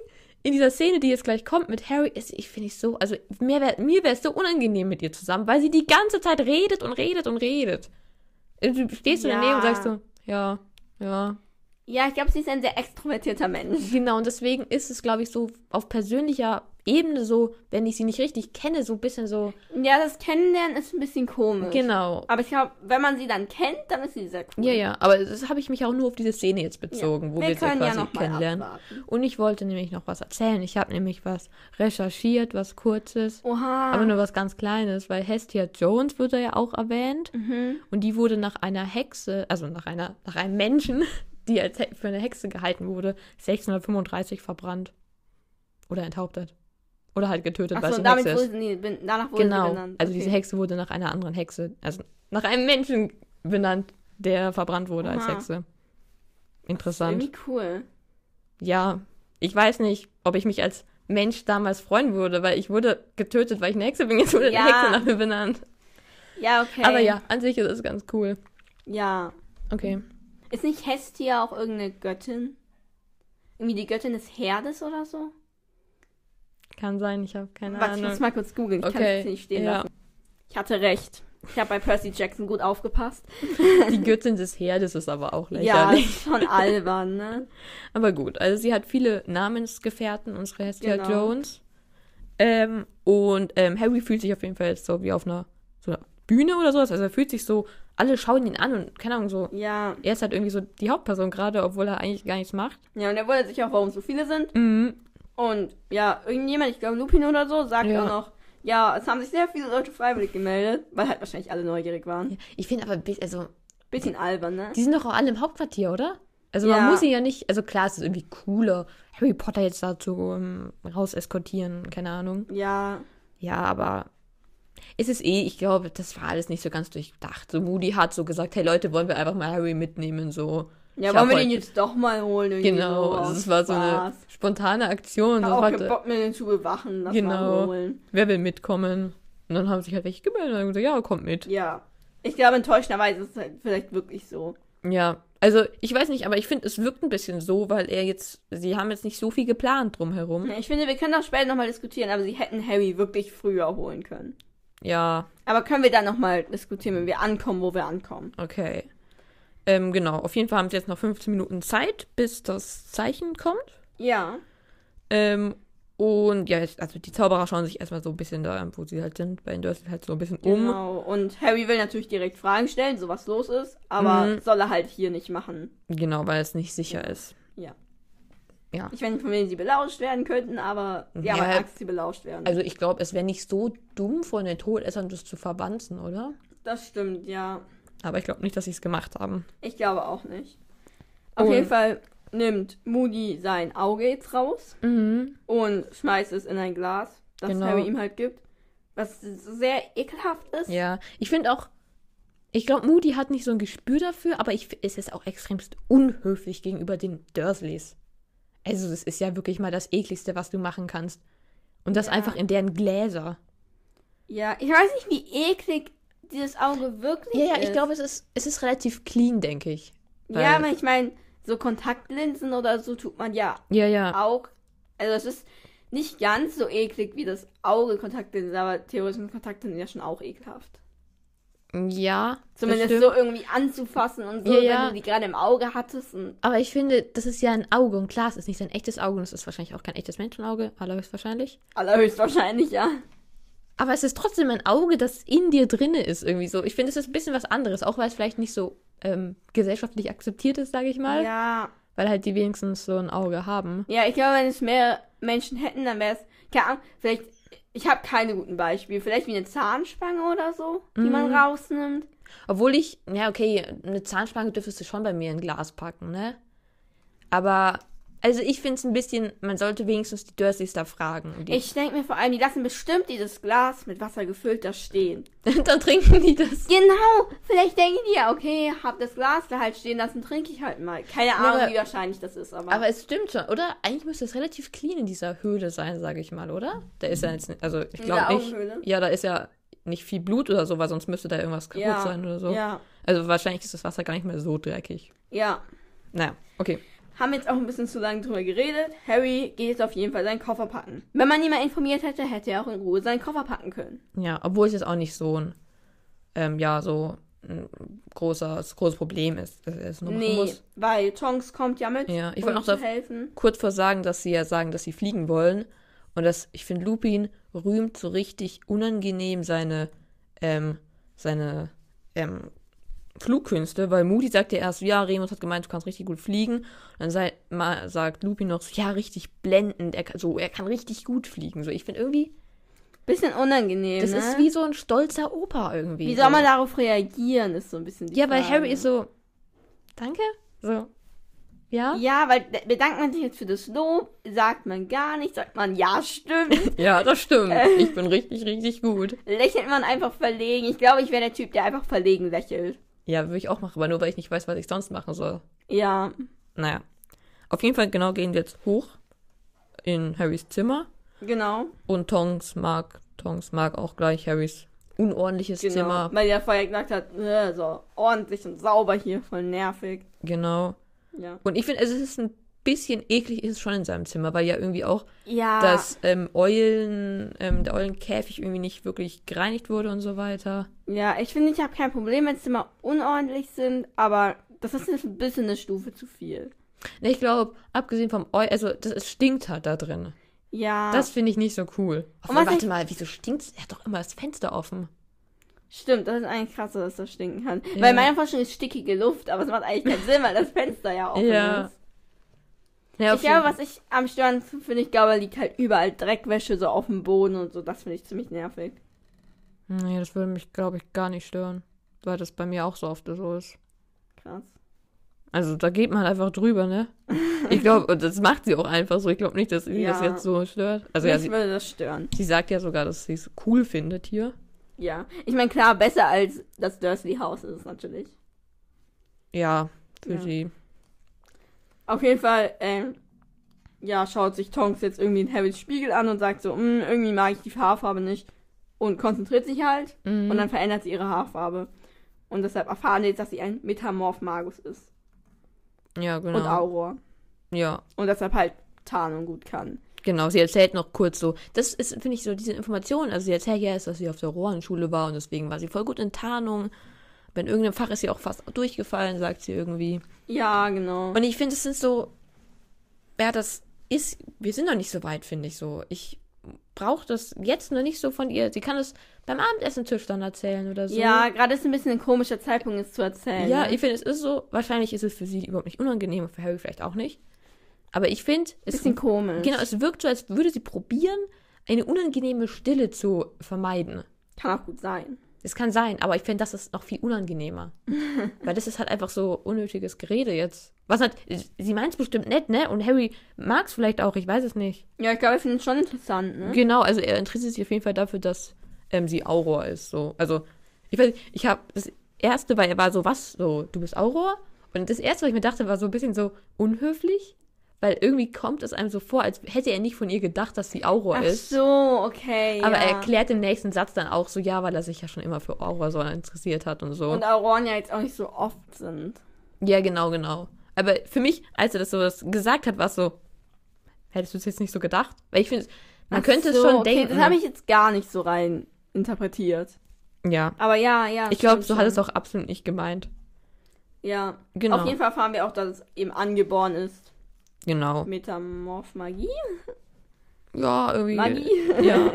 in dieser Szene, die jetzt gleich kommt mit Harry, ist, ich finde ich so, also mir wäre mir wär es so unangenehm mit ihr zusammen, weil sie die ganze Zeit redet und redet und redet. Du stehst so Ja. daneben und sagst so, ja, ja. Ja, ich glaube, sie ist ein sehr extrovertierter Mensch. Genau, und deswegen ist es, glaube ich, so auf persönlicher Ebene so, wenn ich sie nicht richtig kenne, so ein bisschen so, Ja, das Kennenlernen ist ein bisschen komisch. genau. Aber ich glaube, wenn man sie dann kennt, dann ist sie sehr cool. Ja, ja, aber das habe ich mich auch nur auf diese Szene jetzt bezogen, Ja. wo wir, wir sie können ja quasi noch mal kennenlernen. abwarten. Und ich wollte nämlich noch was erzählen. Ich habe nämlich was recherchiert, was Kurzes, Oha. aber nur was ganz Kleines, weil Hestia Jones wurde ja auch erwähnt Mhm. und die wurde nach einer Hexe, also nach einer, nach einem Menschen, die als He- für eine Hexe gehalten wurde, sechzehnhundertfünfunddreißig verbrannt oder enthauptet. Oder halt getötet, weil Achso, sie und eine damit Hexe ist. wurde sie, ben- danach wurde Genau, sie benannt. also Okay. diese Hexe wurde nach einer anderen Hexe, also nach einem Menschen benannt, der verbrannt wurde als Aha. Hexe. Interessant. Irgendwie cool. Ja, ich weiß nicht, ob ich mich als Mensch damals freuen würde, weil ich wurde getötet, weil ich eine Hexe bin. Jetzt wurde Ja. eine Hexe nach mir benannt. Ja, okay. Aber ja, an sich ist es ganz cool. Ja. Okay. Ist nicht Hestia auch irgendeine Göttin? Irgendwie die Göttin des Herdes oder so? Kann sein, ich habe keine Warte, ich muss Ahnung. mal kurz googeln. Ich kann Okay, es nicht stehen ja. lassen. Ich hatte recht. Ich habe bei Percy Jackson gut aufgepasst. Die Göttin des Herdes ist aber auch Ja, lächerlich. ist schon albern, ne? Aber gut, also sie hat viele Namensgefährten, unsere Hestia Genau. Jones. Ähm, und ähm, Harry fühlt sich auf jeden Fall jetzt so wie auf einer, so einer Bühne oder sowas. Also er fühlt sich so, alle schauen ihn an und keine Ahnung, so. Ja. Er ist halt irgendwie so die Hauptperson gerade, obwohl er eigentlich gar nichts macht. Ja, und er wundert sich auch, warum so viele sind. Mhm. Und ja, irgendjemand, ich glaube Lupin oder so, sagt Ja. auch noch, ja, es haben sich sehr viele Leute freiwillig gemeldet, weil halt wahrscheinlich alle neugierig waren. Ich finde aber, bi- also, Bisschen albern, ne? die sind doch auch alle im Hauptquartier, oder? Also Ja. man muss sie ja nicht, also klar, es ist irgendwie cooler, Harry Potter jetzt dazu um, raus eskortieren, keine Ahnung. Ja. Ja, aber ist es eh, ich glaube, das war alles nicht so ganz durchdacht. So Moody hat so gesagt, hey Leute, wollen wir einfach mal Harry mitnehmen, so. Ja, Ich wollen hab wir heute- den jetzt doch mal holen? Irgendwie Genau, so, also aus es war so eine Spaß. spontane Aktion. Ich So, hab auch warte, keinen Bock mehr, den zu bewachen. Lass Genau. mal holen. wer will mitkommen? Und dann haben sich halt welche gemeldet und haben gesagt, ja, kommt mit. Ja. Ich glaube, enttäuschenderweise ist es halt vielleicht wirklich so. Ja, also ich weiß nicht, aber ich finde, es wirkt ein bisschen so, weil er jetzt, sie haben jetzt nicht so viel geplant drumherum. Ich finde, wir können auch später nochmal diskutieren, aber sie hätten Harry wirklich früher holen können. Ja, Aber können wir dann nochmal diskutieren, wenn wir ankommen, wo wir ankommen? okay. Ähm, genau, auf jeden Fall haben sie jetzt noch fünfzehn Minuten Zeit, bis das Zeichen kommt. Ja. Ähm, und ja, jetzt, also die Zauberer schauen sich erstmal so ein bisschen da, wo sie halt sind, bei den Dursley halt so ein bisschen um. Genau. Und Harry will natürlich direkt Fragen stellen, so was los ist, aber Mhm. soll er halt hier nicht machen. Genau, weil es nicht sicher ist. Ja. Ja. Ich weiß nicht, von wem sie belauscht werden könnten, aber die haben Ja, halt Angst, dass sie belauscht werden. Also ich glaube, es wäre nicht so dumm von den Todessern, das zu verwanzen, oder? Das stimmt, ja. Aber ich glaube nicht, dass sie es gemacht haben. Ich glaube auch nicht. Auf Und- jeden Fall nimmt Moody sein Auge jetzt raus Mhm. und schmeißt es in ein Glas, das Genau. Harry ihm halt gibt. Was sehr ekelhaft ist. Ja, ich finde auch, ich glaube, Moody hat nicht so ein Gespür dafür, aber ich, es ist auch extremst unhöflich gegenüber den Dursleys. Also das ist ja wirklich mal das Ekligste, was du machen kannst. Und das Ja. einfach in deren Gläser. Ja, ich weiß nicht, wie eklig dieses Auge wirklich Ja, ja, ist. ich glaube, es ist, es ist relativ clean, denke ich. Ja, weil- aber ich meine, so Kontaktlinsen oder so tut man ja Ja, ja. auch. Also es ist nicht ganz so eklig wie das Auge Kontaktlinsen, aber theoretisch Kontaktlinsen ja schon auch ekelhaft. Ja, das Zumindest stimmt. so irgendwie anzufassen und so, Ja, ja. wenn du die gerade im Auge hattest. Und Aber ich finde, das ist ja ein Auge und klar, es ist nicht sein echtes Auge und es ist wahrscheinlich auch kein echtes Menschenauge, allerhöchstwahrscheinlich. allerhöchstwahrscheinlich, ja. Aber es ist trotzdem ein Auge, das in dir drinne ist irgendwie so. Ich finde, es ist ein bisschen was anderes, auch weil es vielleicht nicht so ähm, gesellschaftlich akzeptiert ist, sage ich mal. Ja. Weil halt die wenigstens so ein Auge haben. Ja, ich glaube, wenn es mehr Menschen hätten, dann wäre es, keine Ahnung, vielleicht, ich habe keine guten Beispiele, vielleicht wie eine Zahnspange oder so, die man Mhm. rausnimmt. Obwohl ich, ja okay, eine Zahnspange dürftest du schon bei mir in Glas packen, ne? Aber, also ich finde es ein bisschen, man sollte wenigstens die Dursleys da fragen. Und die, Ich denke mir vor allem, die lassen bestimmt dieses Glas mit Wasser gefüllt da stehen. dann trinken die das. Genau, vielleicht denken die ja, okay, hab das Glas da halt stehen lassen, trinke ich halt mal. Keine Ahnung, aber- wie wahrscheinlich das ist, aber... Aber es stimmt schon, oder? Eigentlich müsste es relativ clean in dieser Höhle sein, sage ich mal, oder? Da ist ja jetzt, nicht- also ich In glaube der nicht. Augenhöhle? Ja, da ist ja nicht viel Blut oder so, weil sonst müsste da irgendwas kaputt ja, sein oder so. Ja, Also wahrscheinlich ist das Wasser gar nicht mehr so dreckig. ja. Naja, okay. haben jetzt auch ein bisschen zu lange drüber geredet. Harry geht jetzt auf jeden Fall seinen Koffer packen. Wenn man ihn mal informiert hätte, hätte er auch in Ruhe seinen Koffer packen können. Ja, obwohl es jetzt auch nicht so ein, ähm, ja, so ein großer, großes Problem ist, dass er es nur machen Nee, muss. weil Tonks kommt ja mit, Ja, ich um wollte ihm noch zu da helfen. kurz vor sagen, dass sie ja sagen, dass sie fliegen wollen. Und das, ich finde, Lupin rühmt so richtig unangenehm seine, ähm, seine, ähm, Flugkünste, weil Moody sagt ja erst, ja, Remus hat gemeint, du kannst richtig gut fliegen. Und dann sei, mal, sagt Lupin noch, so, ja, richtig blendend, er kann, so, er kann richtig gut fliegen. So, ich finde irgendwie, Bisschen unangenehm, das ne? ist wie so ein stolzer Opa irgendwie. Wie so. soll man darauf reagieren, ist so ein bisschen die Ja, Frage. weil Harry ist so, danke, so, ja? Ja, weil d- bedankt man sich jetzt für das Lob, sagt man gar nicht, sagt man, ja, stimmt. Ja, das stimmt. Ich bin richtig, richtig gut. Lächelt man einfach verlegen. Ich glaube, ich wäre der Typ, der einfach verlegen lächelt. Ja, würde ich auch machen, aber nur, weil ich nicht weiß, was ich sonst machen soll. Ja, Naja. Auf jeden Fall, genau, gehen wir jetzt hoch in Harrys Zimmer. genau. Und Tonks mag, Tonks mag auch gleich Harrys unordentliches Genau. Zimmer. Weil er vorher gesagt hat, äh, so ordentlich und sauber hier, voll nervig. Genau. Ja. Und ich finde, also es ist ein bisschen eklig, ist es schon in seinem Zimmer, weil ja irgendwie auch Ja. das ähm, Eulen, ähm, der Eulenkäfig irgendwie nicht wirklich gereinigt wurde und so weiter. Ja, ich finde, ich habe kein Problem, wenn Zimmer unordentlich sind, aber das ist ein bisschen eine Stufe zu viel. Ne, ich glaube, abgesehen vom Eulen, also das, es stinkt halt da drin. Ja. Das finde ich nicht so cool. Und Obwohl, was warte ich- mal, wieso stinkt's? Er hat doch immer das Fenster offen. Stimmt, das ist eigentlich krass, dass das stinken kann. Ja. Weil meine Vorstellung ist stickige Luft, aber es macht eigentlich keinen Sinn, weil das Fenster ja offen Ja. ist. Ja, Ich glaube, was ich am störendsten finde, ich glaube, liegt halt überall Dreckwäsche so auf dem Boden und so. Das finde ich ziemlich nervig. Nee, das würde mich, glaube ich, gar nicht stören. Weil das bei mir auch so oft so ist. Krass. Also da geht man einfach drüber, ne? Ich glaube, und das macht sie auch einfach so. Ich glaube nicht, dass sie Ja. das jetzt so stört. Also Mich ja, sie, würde das stören. sie sagt ja sogar, dass sie es cool findet hier. Ja. Ich meine, klar, besser als das Dursley-Haus ist es natürlich. Ja, für Ja. sie. Auf jeden Fall, ähm, ja, schaut sich Tonks jetzt irgendwie in Harrys Spiegel an und sagt so, "Mm, irgendwie mag ich die Haarfarbe nicht. Und konzentriert sich halt. Mhm. Und dann verändert sie ihre Haarfarbe. Und deshalb erfahren wir jetzt, dass sie ein Metamorph-Magus ist. Ja, genau. Und Auror. Ja, Und deshalb halt Tarnung gut kann. genau. Sie erzählt noch kurz so. Das ist, finde ich, so diese Information. Also sie erzählt ja erst, dass sie auf der Rohanschule war und deswegen war sie voll gut in Tarnung. Bei irgendeinem Fach ist sie auch fast durchgefallen, sagt sie irgendwie. Ja, genau. Und ich finde, es sind so, ja, das ist, wir sind noch nicht so weit, finde ich so. Ich brauche das jetzt noch nicht so von ihr. Sie kann es beim Abendessen-Tisch dann erzählen oder so. Ja, gerade ist ein bisschen ein komischer Zeitpunkt, es zu erzählen. Ja, ne? ich finde, es ist so, wahrscheinlich ist es für sie überhaupt nicht unangenehm, für Harry vielleicht auch nicht. Aber ich finde, es, bisschen komisch. genau, es wirkt so, als würde sie probieren, eine unangenehme Stille zu vermeiden. Kann auch gut sein. Das kann sein, aber ich finde, das ist noch viel unangenehmer. Weil das ist halt einfach so unnötiges Gerede jetzt. Was halt, sie meint es bestimmt nett, ne? Und Harry mag es vielleicht auch, ich weiß es nicht. Ja, ich glaube, ich finde es schon interessant, ne? Genau, also er interessiert sich auf jeden Fall dafür, dass ähm, sie Auror ist. So. Also, ich weiß, ich habe das erste, weil er war so, was? So, du bist Auror? Und das erste, was ich mir dachte, war so ein bisschen so unhöflich. Weil irgendwie kommt es einem so vor, als hätte er nicht von ihr gedacht, dass sie Auror Ach ist. so, okay, Aber ja. er erklärt im nächsten Satz dann auch so, ja, weil er sich ja schon immer für Auror so interessiert hat und so. Und Auroren ja jetzt auch nicht so oft sind. Ja, genau, genau. Aber für mich, als er das so das gesagt hat, war es so, hättest du es jetzt nicht so gedacht? Weil ich finde, man Ach könnte es so, schon okay, denken. Das habe ich jetzt gar nicht so rein interpretiert. Ja. Aber ja, ja. Ich glaube, stimmt so hat es schon. auch absolut nicht gemeint. Ja. Genau. Auf jeden Fall erfahren wir auch, dass es eben angeboren ist. Genau. Metamorph-Magie? Ja, irgendwie. Magie? Ja.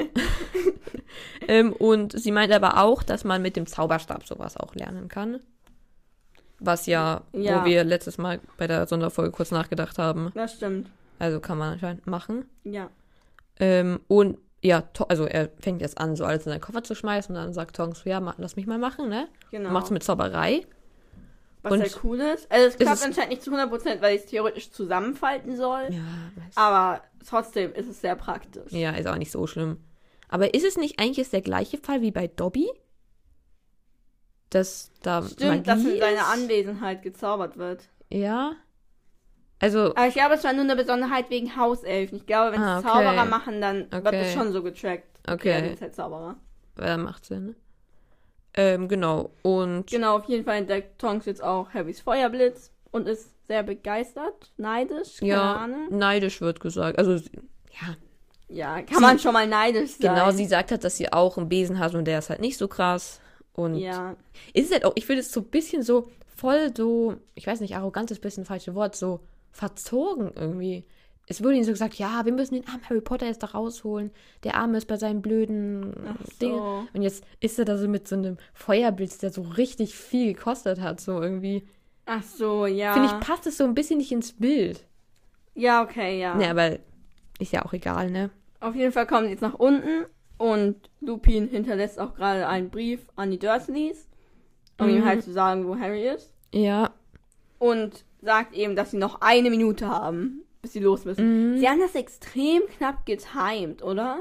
ähm, und sie meint aber auch, dass man mit dem Zauberstab sowas auch lernen kann. Was ja, Ja. wo wir letztes Mal bei der Sonderfolge kurz nachgedacht haben. Das stimmt. Also kann man anscheinend machen. Ja. Ähm, und ja, To- also er fängt jetzt an, so alles in seinen Koffer zu schmeißen und dann sagt Tonks so, ja, ma- lass mich mal machen, ne? Genau. Macht's mit Zauberei. Was und- sehr cool ist. Also es klappt ist- anscheinend nicht zu hundert Prozent, weil ich es theoretisch zusammenfalten soll. Ja, weiß- Aber trotzdem ist es sehr praktisch. ja, ist auch nicht so schlimm. Aber ist es nicht eigentlich jetzt der gleiche Fall wie bei Dobby? Dass da Stimmt, Magie dass in seiner ist? Anwesenheit gezaubert wird. Ja. Also, Aber ich glaube, es war nur eine Besonderheit wegen Hauselfen. Ich glaube, wenn es Ah, okay. Zauberer machen, dann wird Okay. es schon so getrackt. Okay. Ja, sind halt Zauberer. äh, macht Sinn. Ähm, genau. Und Genau, auf jeden Fall entdeckt Tonks jetzt auch Harrys Feuerblitz. und ist sehr begeistert, neidisch, keine Ja, Ahnung. neidisch wird gesagt. Also, ja, Ja, kann Sie- man schon mal neidisch sein. genau, sie sagt halt, dass sie auch einen Besen hat und der ist halt nicht so krass. Und Ja, ist halt auch, ich finde es so ein bisschen so voll so, ich weiß nicht, arrogant ist ein bisschen das falsche Wort, so verzogen irgendwie. Es wurde ihnen so gesagt, ja, wir müssen den armen Harry Potter jetzt da rausholen. Der Arme ist bei seinen blöden Ach Dingen. so. Und jetzt ist er da so mit so einem Feuerblitz, der so richtig viel gekostet hat, so irgendwie. ach so, ja. Finde ich, passt es so ein bisschen nicht ins Bild. Ja, okay, ja. Ne, aber ist ja auch egal, ne? Auf jeden Fall kommen sie jetzt nach unten und Lupin hinterlässt auch gerade einen Brief an die Dursleys, um Mhm. ihm halt zu sagen, wo Harry ist. Ja. Und sagt eben, dass sie noch eine Minute haben, bis sie los müssen. Mhm. Sie haben das extrem knapp getimed, oder?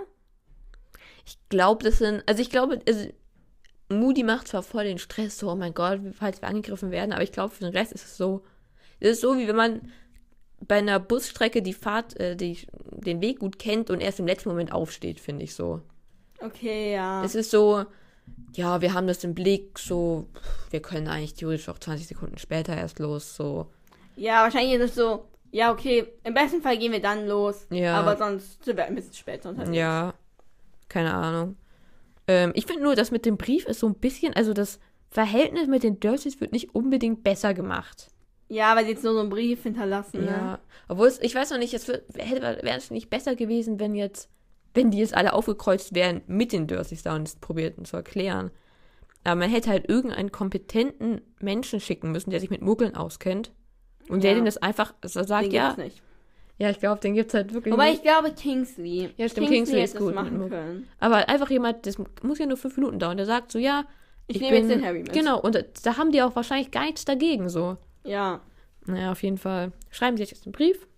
Ich glaube, das sind, also ich glaube, also Moody macht zwar voll den Stress, so, oh mein Gott, falls wir angegriffen werden, aber ich glaube, für den Rest ist es so, es ist so, wie wenn man bei einer Busstrecke die Fahrt, äh, die, den Weg gut kennt und erst im letzten Moment aufsteht, finde ich so. Okay, ja. Es ist so, ja, wir haben das im Blick, so, wir können eigentlich theoretisch auch zwanzig Sekunden später erst los, so. Ja, wahrscheinlich ist es so, ja, okay, im besten Fall gehen wir dann los, Ja. aber sonst sind wir ein bisschen später unterwegs. Ja, keine Ahnung. Ähm, ich finde nur, das mit dem Brief ist so ein bisschen, also das Verhältnis mit den Dursleys wird nicht unbedingt besser gemacht. Ja, weil sie jetzt nur so einen Brief hinterlassen, ne? Ja, obwohl es, ich weiß noch nicht, es wäre es nicht besser gewesen, wenn jetzt, wenn die jetzt alle aufgekreuzt wären mit den Dursleys da und es probierten zu erklären. Aber man hätte halt irgendeinen kompetenten Menschen schicken müssen, der sich mit Muggeln auskennt und der Ja. denen das einfach so sagt, Den ja, gibt's nicht. ja, ich glaube, den gibt's halt wirklich Wobei nicht. ich glaube, Kingsley. Ja, stimmt, Kingsley ist hätte gut das mit machen Muggeln. können. Aber einfach jemand, das muss ja nur fünf Minuten dauern, der sagt so, ja, Ich, ich, nehme bin, jetzt den Harry mit. genau, und da, da haben die auch wahrscheinlich gar nichts dagegen, so. Ja, Naja, auf jeden Fall. Schreiben sie jetzt einen Brief.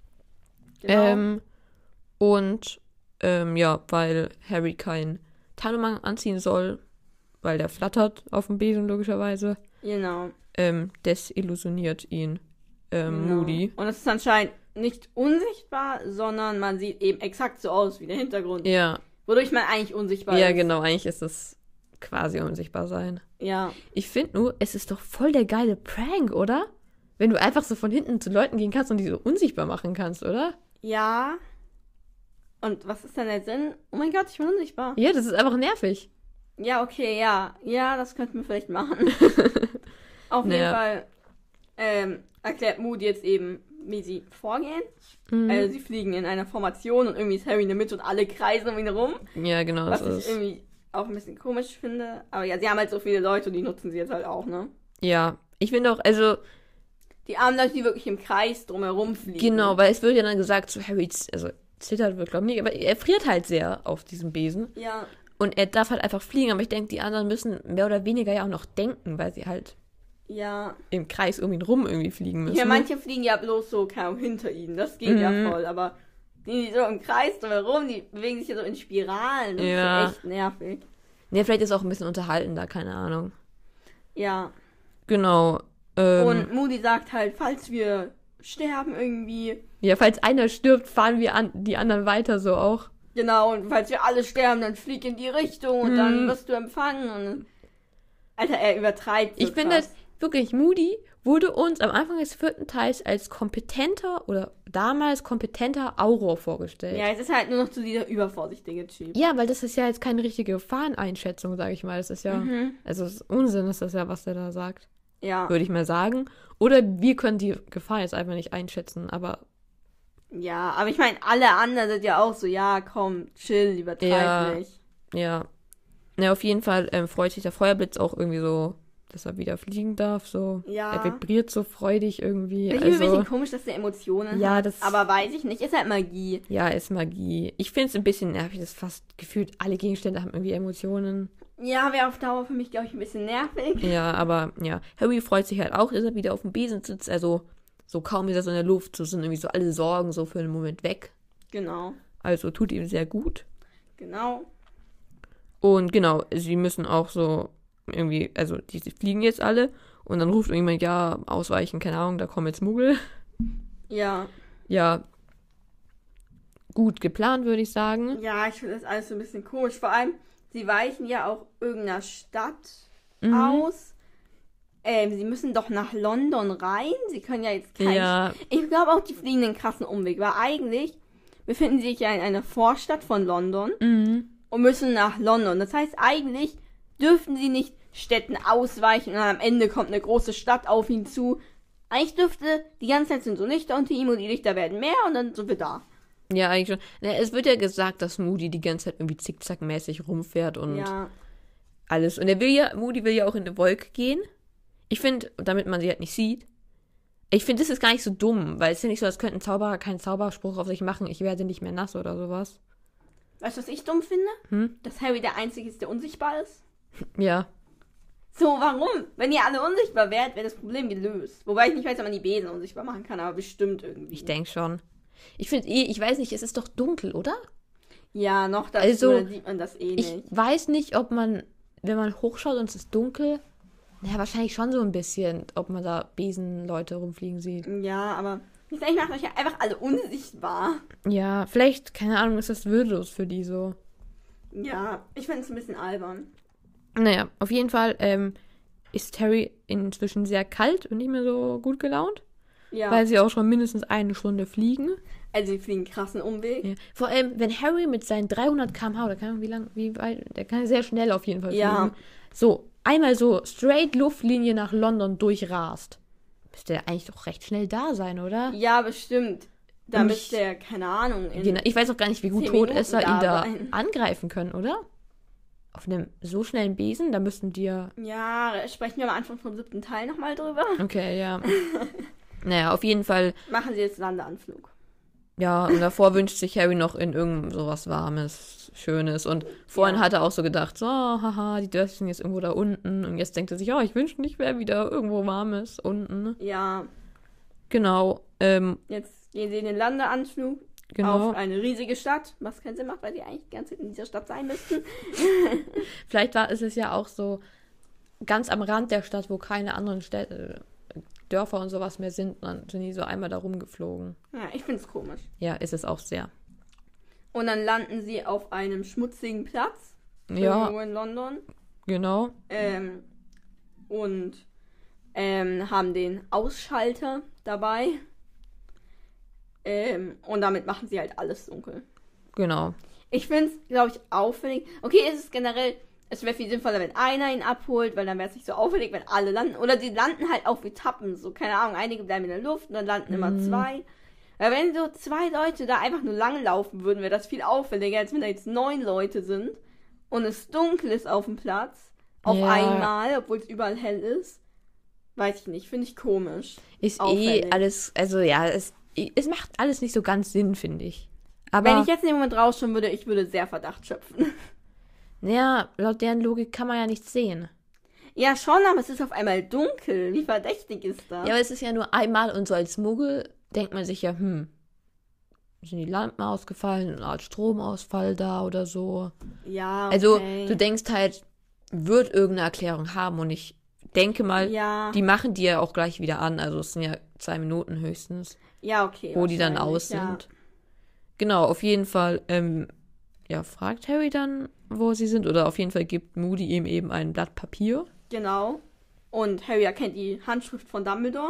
genau. Ähm, und, ähm, ja, weil Harry keinen Tarnumhang anziehen soll, weil der flattert auf dem Besen, logischerweise, genau. ähm, desillusioniert ihn ähm, genau. Moody. Und es ist anscheinend nicht unsichtbar, sondern man sieht eben exakt so aus wie der Hintergrund. Ja, Wodurch man eigentlich unsichtbar ja, ist. genau, eigentlich ist es quasi unsichtbar sein. Ja. Ich finde nur, es ist doch voll der geile Prank, oder? Wenn du einfach so von hinten zu Leuten gehen kannst und die so unsichtbar machen kannst, oder? Ja. Und was ist denn der Sinn? Oh mein Gott, ich bin unsichtbar. Ja, das ist einfach nervig. Ja, okay, ja. Ja, das könnten wir vielleicht machen. Auf jeden Naja. Fall ähm, erklärt Moody jetzt eben, wie sie vorgehen. Mhm. Also sie fliegen in einer Formation und irgendwie ist Harry in der Mitte und alle kreisen um ihn herum. Ja, genau, Was das ich ist. irgendwie auch ein bisschen komisch finde. Aber ja, sie haben halt so viele Leute und die nutzen sie jetzt halt auch, ne? Ja, ich finde auch, also, Die armen Leute, die wirklich im Kreis drumherum fliegen. genau, weil es wird ja dann gesagt, so Harry, z- also zittert wird, glaube ich nicht, aber er friert halt sehr auf diesem Besen. Ja, Und er darf halt einfach fliegen, aber ich denke, die anderen müssen mehr oder weniger ja auch noch denken, weil sie halt ja. im Kreis um ihn rum irgendwie fliegen müssen. Ja, manche fliegen ja bloß so kaum hinter ihnen. Das geht ja Mhm. voll. Aber die, die so im Kreis drumherum, die bewegen sich ja so in Spiralen. Das Ja. ist echt nervig. Ja, vielleicht ist es auch ein bisschen unterhaltender, keine Ahnung. Ja. Genau. Ähm, Und Moody sagt halt, falls wir sterben irgendwie. ja, falls einer stirbt, fahren wir an, die anderen weiter so auch. Genau, und falls wir alle sterben, dann flieg in die Richtung und Mhm. dann wirst du empfangen. Und Alter, er übertreibt so Ich finde krass. das wirklich, Moody wurde uns am Anfang des vierten Teils als kompetenter oder damals kompetenter Auror vorgestellt. Ja, es ist halt nur noch zu dieser übervorsichtige Typ. Ja, weil das ist ja jetzt keine richtige Gefahreneinschätzung, sage ich mal. Das ist ja, Mhm. also es ist Unsinn ist das ja, was der da sagt, Ja. würde ich mal sagen. Oder wir können die Gefahr jetzt einfach nicht einschätzen, aber Ja, aber ich meine, alle anderen sind ja auch so, ja, komm, chill, übertreib Ja. nicht. ja. Na, auf jeden Fall ähm, freut sich der Feuerblitz auch irgendwie so, dass er wieder fliegen darf, so. Ja. Er vibriert so freudig irgendwie. Finde ich ein Also, bisschen komisch, dass der Emotionen Ja, hat. das- Aber weiß ich nicht, ist halt Magie. ja, ist Magie. Ich finde es ein bisschen nervig, dass fast gefühlt alle Gegenstände haben irgendwie Emotionen. Ja, wäre auf Dauer für mich, glaube ich, ein bisschen nervig. Ja, aber ja, Harry freut sich halt auch, dass er wieder auf dem Besen sitzt. Also so kaum ist er so in der Luft, so sind irgendwie so alle Sorgen so für einen Moment weg. Genau, Also tut ihm sehr gut. genau. Und genau, sie müssen auch so irgendwie, also die, die fliegen jetzt alle und dann ruft irgendjemand, ja, ausweichen, keine Ahnung, da kommen jetzt Muggel. Ja, Ja, gut geplant, würde ich sagen. ja, ich finde das alles so ein bisschen komisch. Vor allem, sie weichen ja auch irgendeiner Stadt Mhm. aus. ähm, sie müssen doch nach London rein. Sie können ja jetzt kein... Ja. Ich glaube auch, die fliegen den krassen Umweg, weil eigentlich befinden sie sich ja in einer Vorstadt von London Mhm. und müssen nach London. Das heißt, eigentlich dürften sie nicht Städten ausweichen und dann am Ende kommt eine große Stadt auf ihn zu. Eigentlich dürfte die ganze Zeit sind so Lichter unter ihm und die Lichter werden mehr und dann sind wir da. Ja, eigentlich schon. Na, es wird ja gesagt, dass Moody die ganze Zeit irgendwie zickzackmäßig rumfährt und Ja, alles. Und er will ja, Moody will ja auch in eine Wolke gehen. Ich finde, damit man sie halt nicht sieht. Ich finde, das ist gar nicht so dumm, weil es ist ja nicht so, als könnte ein Zauberer keinen Zauberspruch auf sich machen, ich werde nicht mehr nass oder sowas. weißt du, was ich dumm finde? Hm? Dass Harry der Einzige ist, der unsichtbar ist. Ja. So, warum? Wenn ihr alle unsichtbar wärt, wäre das Problem gelöst. Wobei ich nicht weiß, ob man die Besen unsichtbar machen kann, aber bestimmt irgendwie. Ich denke schon. Ich finde eh, ich weiß nicht, es ist doch dunkel, oder? Ja, noch dazu, Also, dann sieht man das eh Ich nicht. weiß nicht, ob man, wenn man hochschaut und es ist dunkel, naja, wahrscheinlich schon so ein bisschen, ob man da Besenleute rumfliegen sieht. Ja, aber ich denke, macht euch ja einfach alle unsichtbar. Ja, vielleicht, keine Ahnung, ist das würdelos für die so. Ja, ich finde es ein bisschen albern. Naja, auf jeden Fall ähm, ist Harry inzwischen sehr kalt und nicht mehr so gut gelaunt, Ja, weil sie auch schon mindestens eine Stunde fliegen. also sie fliegen einen krassen Umweg. Ja. Vor allem, wenn Harry mit seinen dreihundert Kilometer pro Stunde, oder kann wie lang, wie weit, der kann sehr schnell auf jeden Fall fliegen. Ja. So, einmal so straight Luftlinie nach London durchrast. Müsste der eigentlich doch recht schnell da sein, oder? Ja, bestimmt. Und Damit ich- der, keine Ahnung, in Genau, ich weiß auch gar nicht, wie gut zehn Todesser Minuten ihn da da sein. angreifen können, oder? Auf einem so schnellen Besen, da müssten die ja... Ja, sprechen wir am Anfang vom siebten Teil nochmal drüber. Okay, ja. Naja, auf jeden Fall, Machen sie jetzt Landeanflug. ja, und davor wünscht sich Harry noch in irgend sowas Warmes, Schönes. Und vorhin Ja. hat er auch so gedacht, so, haha, die Dursleys sind jetzt irgendwo da unten. Und jetzt denkt er sich, ja, ich wünsche nicht mehr wieder irgendwo Warmes unten. Ja, Genau, ähm, jetzt gehen sie in den Landeanflug genau. auf eine riesige Stadt, was keinen Sinn macht, weil sie eigentlich die ganze Zeit in dieser Stadt sein müssten. Vielleicht war es es ja auch so ganz am Rand der Stadt, wo keine anderen Städte, Dörfer und sowas mehr sind. Und dann sind die so einmal da rumgeflogen. Ja, ich finde es komisch. Ja, ist es auch sehr. Und dann landen sie auf einem schmutzigen Platz. Ja, Irgendwo in London. genau. Ähm, und ähm, haben den Ausschalter dabei. Ähm, und damit machen sie halt alles dunkel. Genau. Ich finde es, glaube ich, auffällig. Okay, es ist generell, es wäre viel sinnvoller, wenn einer ihn abholt, weil dann wäre es nicht so auffällig, wenn alle landen. Oder die landen halt auf Etappen. So, keine Ahnung, einige bleiben in der Luft und dann landen immer Mhm. zwei. Weil wenn so zwei Leute da einfach nur lang laufen würden, wäre das viel auffälliger, als wenn da jetzt neun Leute sind und es dunkel ist auf dem Platz. Auf Ja. einmal, obwohl es überall hell ist. Weiß ich nicht, finde ich komisch. Ist Auffällig. eh alles, also ja, es, es macht alles nicht so ganz Sinn, finde ich. Aber, Wenn ich jetzt in dem Moment rausschauen würde, ich würde sehr Verdacht schöpfen. ja, laut deren Logik kann man ja nichts sehen. Ja, schon, aber es ist auf einmal dunkel. Wie verdächtig ist das? Ja, aber es ist ja nur einmal und so als Muggel denkt man sich ja, hm, sind die Lampen ausgefallen, eine Art Stromausfall da oder so. Ja, Also, okay. du denkst halt, wird irgendeine Erklärung haben und ich denke mal, Ja, die machen die ja auch gleich wieder an. Also, es sind ja zwei Minuten höchstens, ja, okay. wo die dann wahrscheinlich, aus ja. sind. Genau, auf jeden Fall, ähm, ja, fragt Harry dann, wo sie sind, oder auf jeden Fall gibt Moody ihm eben ein Blatt Papier. Genau. Und Harry erkennt die Handschrift von Dumbledore.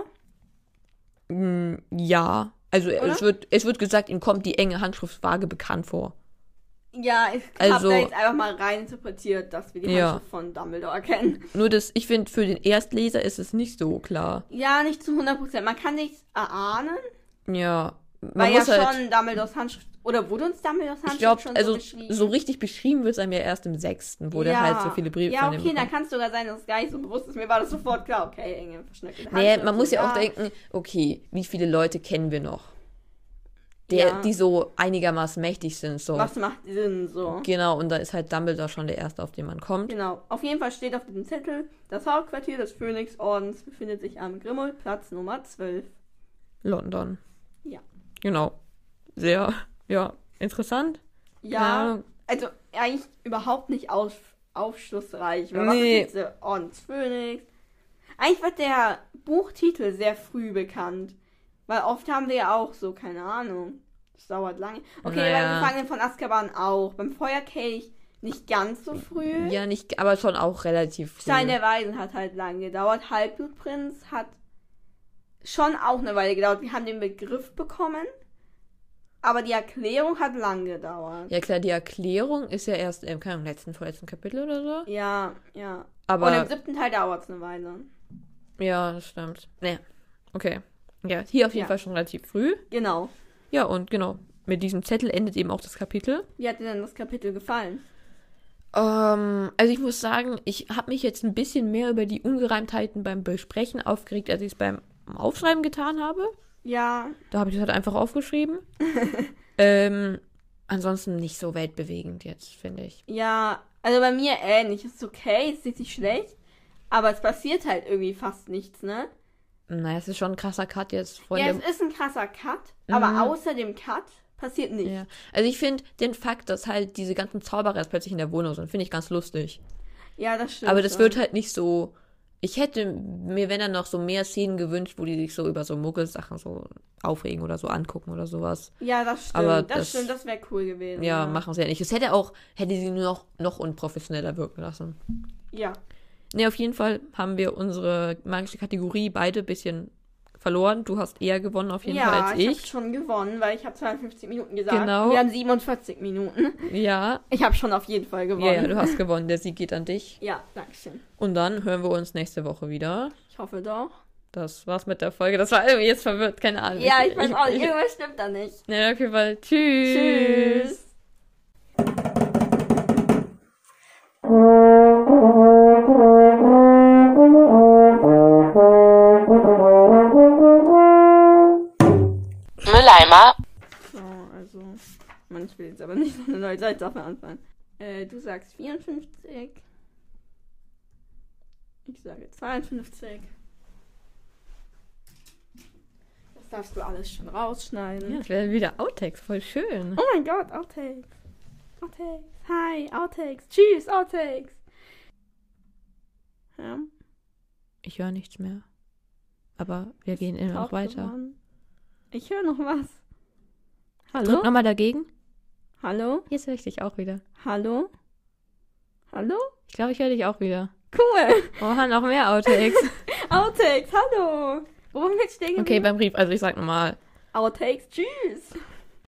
Mm, ja, also Oder? es wird, es wird gesagt, ihm kommt die enge Handschrift vage bekannt vor. Ja, ich Also- habe da jetzt einfach mal rein interpretiert, dass wir die Ja. Handschrift von Dumbledore erkennen. Nur das, ich finde, für den Erstleser ist es nicht so klar. Ja, nicht zu hundert Prozent. Man kann nichts erahnen, Ja, man weil ja muss halt, schon Dumbledores Handschrift... Oder wurde uns Dumbledores Handschrift ich glaube, schon also so beschrieben? so richtig beschrieben wird es einem ja erst im sechsten, wo der halt so viele Briefe Ja, von dem okay, dann bekommt. kann es sogar sein, dass es gar nicht so bewusst ist. Mir war das sofort klar. Okay, enge, verschnörkelte Nee, Handschrift, man muss ja so, auch denken, okay, wie viele Leute kennen wir noch? Der, Ja. die so einigermaßen mächtig sind, so. Was macht Sinn, so. Genau, und da ist halt Dumbledore schon der Erste, auf den man kommt. Genau. Auf jeden Fall steht auf diesem Zettel, das Hauptquartier des Phönixordens befindet sich am Grimmauld-Platz Nummer zwölf. London. Ja. Genau. Sehr, ja, interessant. Ja, Keine Ahnung. also eigentlich überhaupt nicht auf, aufschlussreich. Weil was Nee. ist jetzt der Orden des Phönix? Eigentlich wird der Buchtitel sehr früh bekannt. Weil oft haben wir ja auch so, keine Ahnung. Das dauert lange. Okay, Naja. beim Gefangenen von Azkaban auch. Beim Feuerkelch nicht ganz so früh. Ja, nicht, aber schon auch relativ früh. Stein der Weisen hat halt lange gedauert. Halbblutprinz hat schon auch eine Weile gedauert. Wir haben den Begriff bekommen, aber die Erklärung hat lang gedauert. Ja klar, die Erklärung ist ja erst im, keine Ahnung, letzten, vorletzten Kapitel oder so. Ja, ja. Aber, und im siebten Teil dauert es eine Weile. Ja, das stimmt. Naja, okay. Ja, hier auf jeden Ja. Fall schon relativ früh. Genau. Ja, und genau, mit diesem Zettel endet eben auch das Kapitel. Wie hat dir denn das Kapitel gefallen? Ähm, also ich muss sagen, ich habe mich jetzt ein bisschen mehr über die Ungereimtheiten beim Besprechen aufgeregt, als ich es beim Aufschreiben getan habe. Ja. Da habe ich das halt einfach aufgeschrieben. ähm, ansonsten nicht so weltbewegend jetzt, finde ich. Ja, also bei mir ähnlich. Es ist okay, es ist nicht schlecht, aber es passiert halt irgendwie fast nichts, ne? Naja, es ist schon ein krasser Cut jetzt. Von Ja, dem, es ist ein krasser Cut, Mhm. aber außer dem Cut passiert nichts. ja. Also ich finde den Fakt, dass halt diese ganzen Zauberer jetzt plötzlich in der Wohnung sind, finde ich ganz lustig. Ja, das stimmt. Aber das schon. wird halt nicht so. Ich hätte mir, wenn dann noch so mehr Szenen gewünscht, wo die sich so über so Muggelsachen so aufregen oder so angucken oder sowas. Ja, das stimmt. Aber das, das- stimmt, das wäre cool gewesen. Ja, machen sie ja nicht. Es hätte auch, hätte sie nur noch, noch unprofessioneller wirken lassen. Ja. Ne, auf jeden Fall haben wir unsere magische Kategorie beide ein bisschen verloren. Du hast eher gewonnen auf jeden ja, Fall als ich ich. habe schon gewonnen, weil ich habe zweiundfünfzig Minuten gesagt. Genau. Wir haben siebenundvierzig Minuten. Ja. Ich habe schon auf jeden Fall gewonnen. Ja, ja, du hast gewonnen. Der Sieg geht an dich. Ja, danke schön. Und dann hören wir uns nächste Woche wieder. Ich hoffe doch. Das war's mit der Folge. Das war irgendwie jetzt verwirrt, keine Ahnung. Ja, ich weiß auch nicht, irgendwas stimmt da nicht. Ja, okay, weil tschüss. Tschüss. Mülleimer. So, also, man, ich will jetzt aber nicht so eine neue Zeitsache anfangen. Äh, du sagst vierundfünfzig. Ich sage zweiundfünfzig. Das darfst du alles schon rausschneiden. Ja, das werden wieder Outtakes, voll schön. Oh mein Gott, Outtakes. Outtakes. Hi, Outtakes. Tschüss, Outtakes. Ja, Ich höre nichts mehr. Aber wir gehen immer noch taucht weiter. gewonnen. Ich höre noch was. Drück Hallo? nochmal dagegen. Hallo? Jetzt höre ich dich auch wieder. Hallo? Hallo? Ich glaube, ich höre dich auch wieder. Cool. Oha, noch mehr Outtakes. Outtakes, hallo. Worum geht's stehen Okay, beim Brief, also ich sag nochmal. Outtakes, tschüss.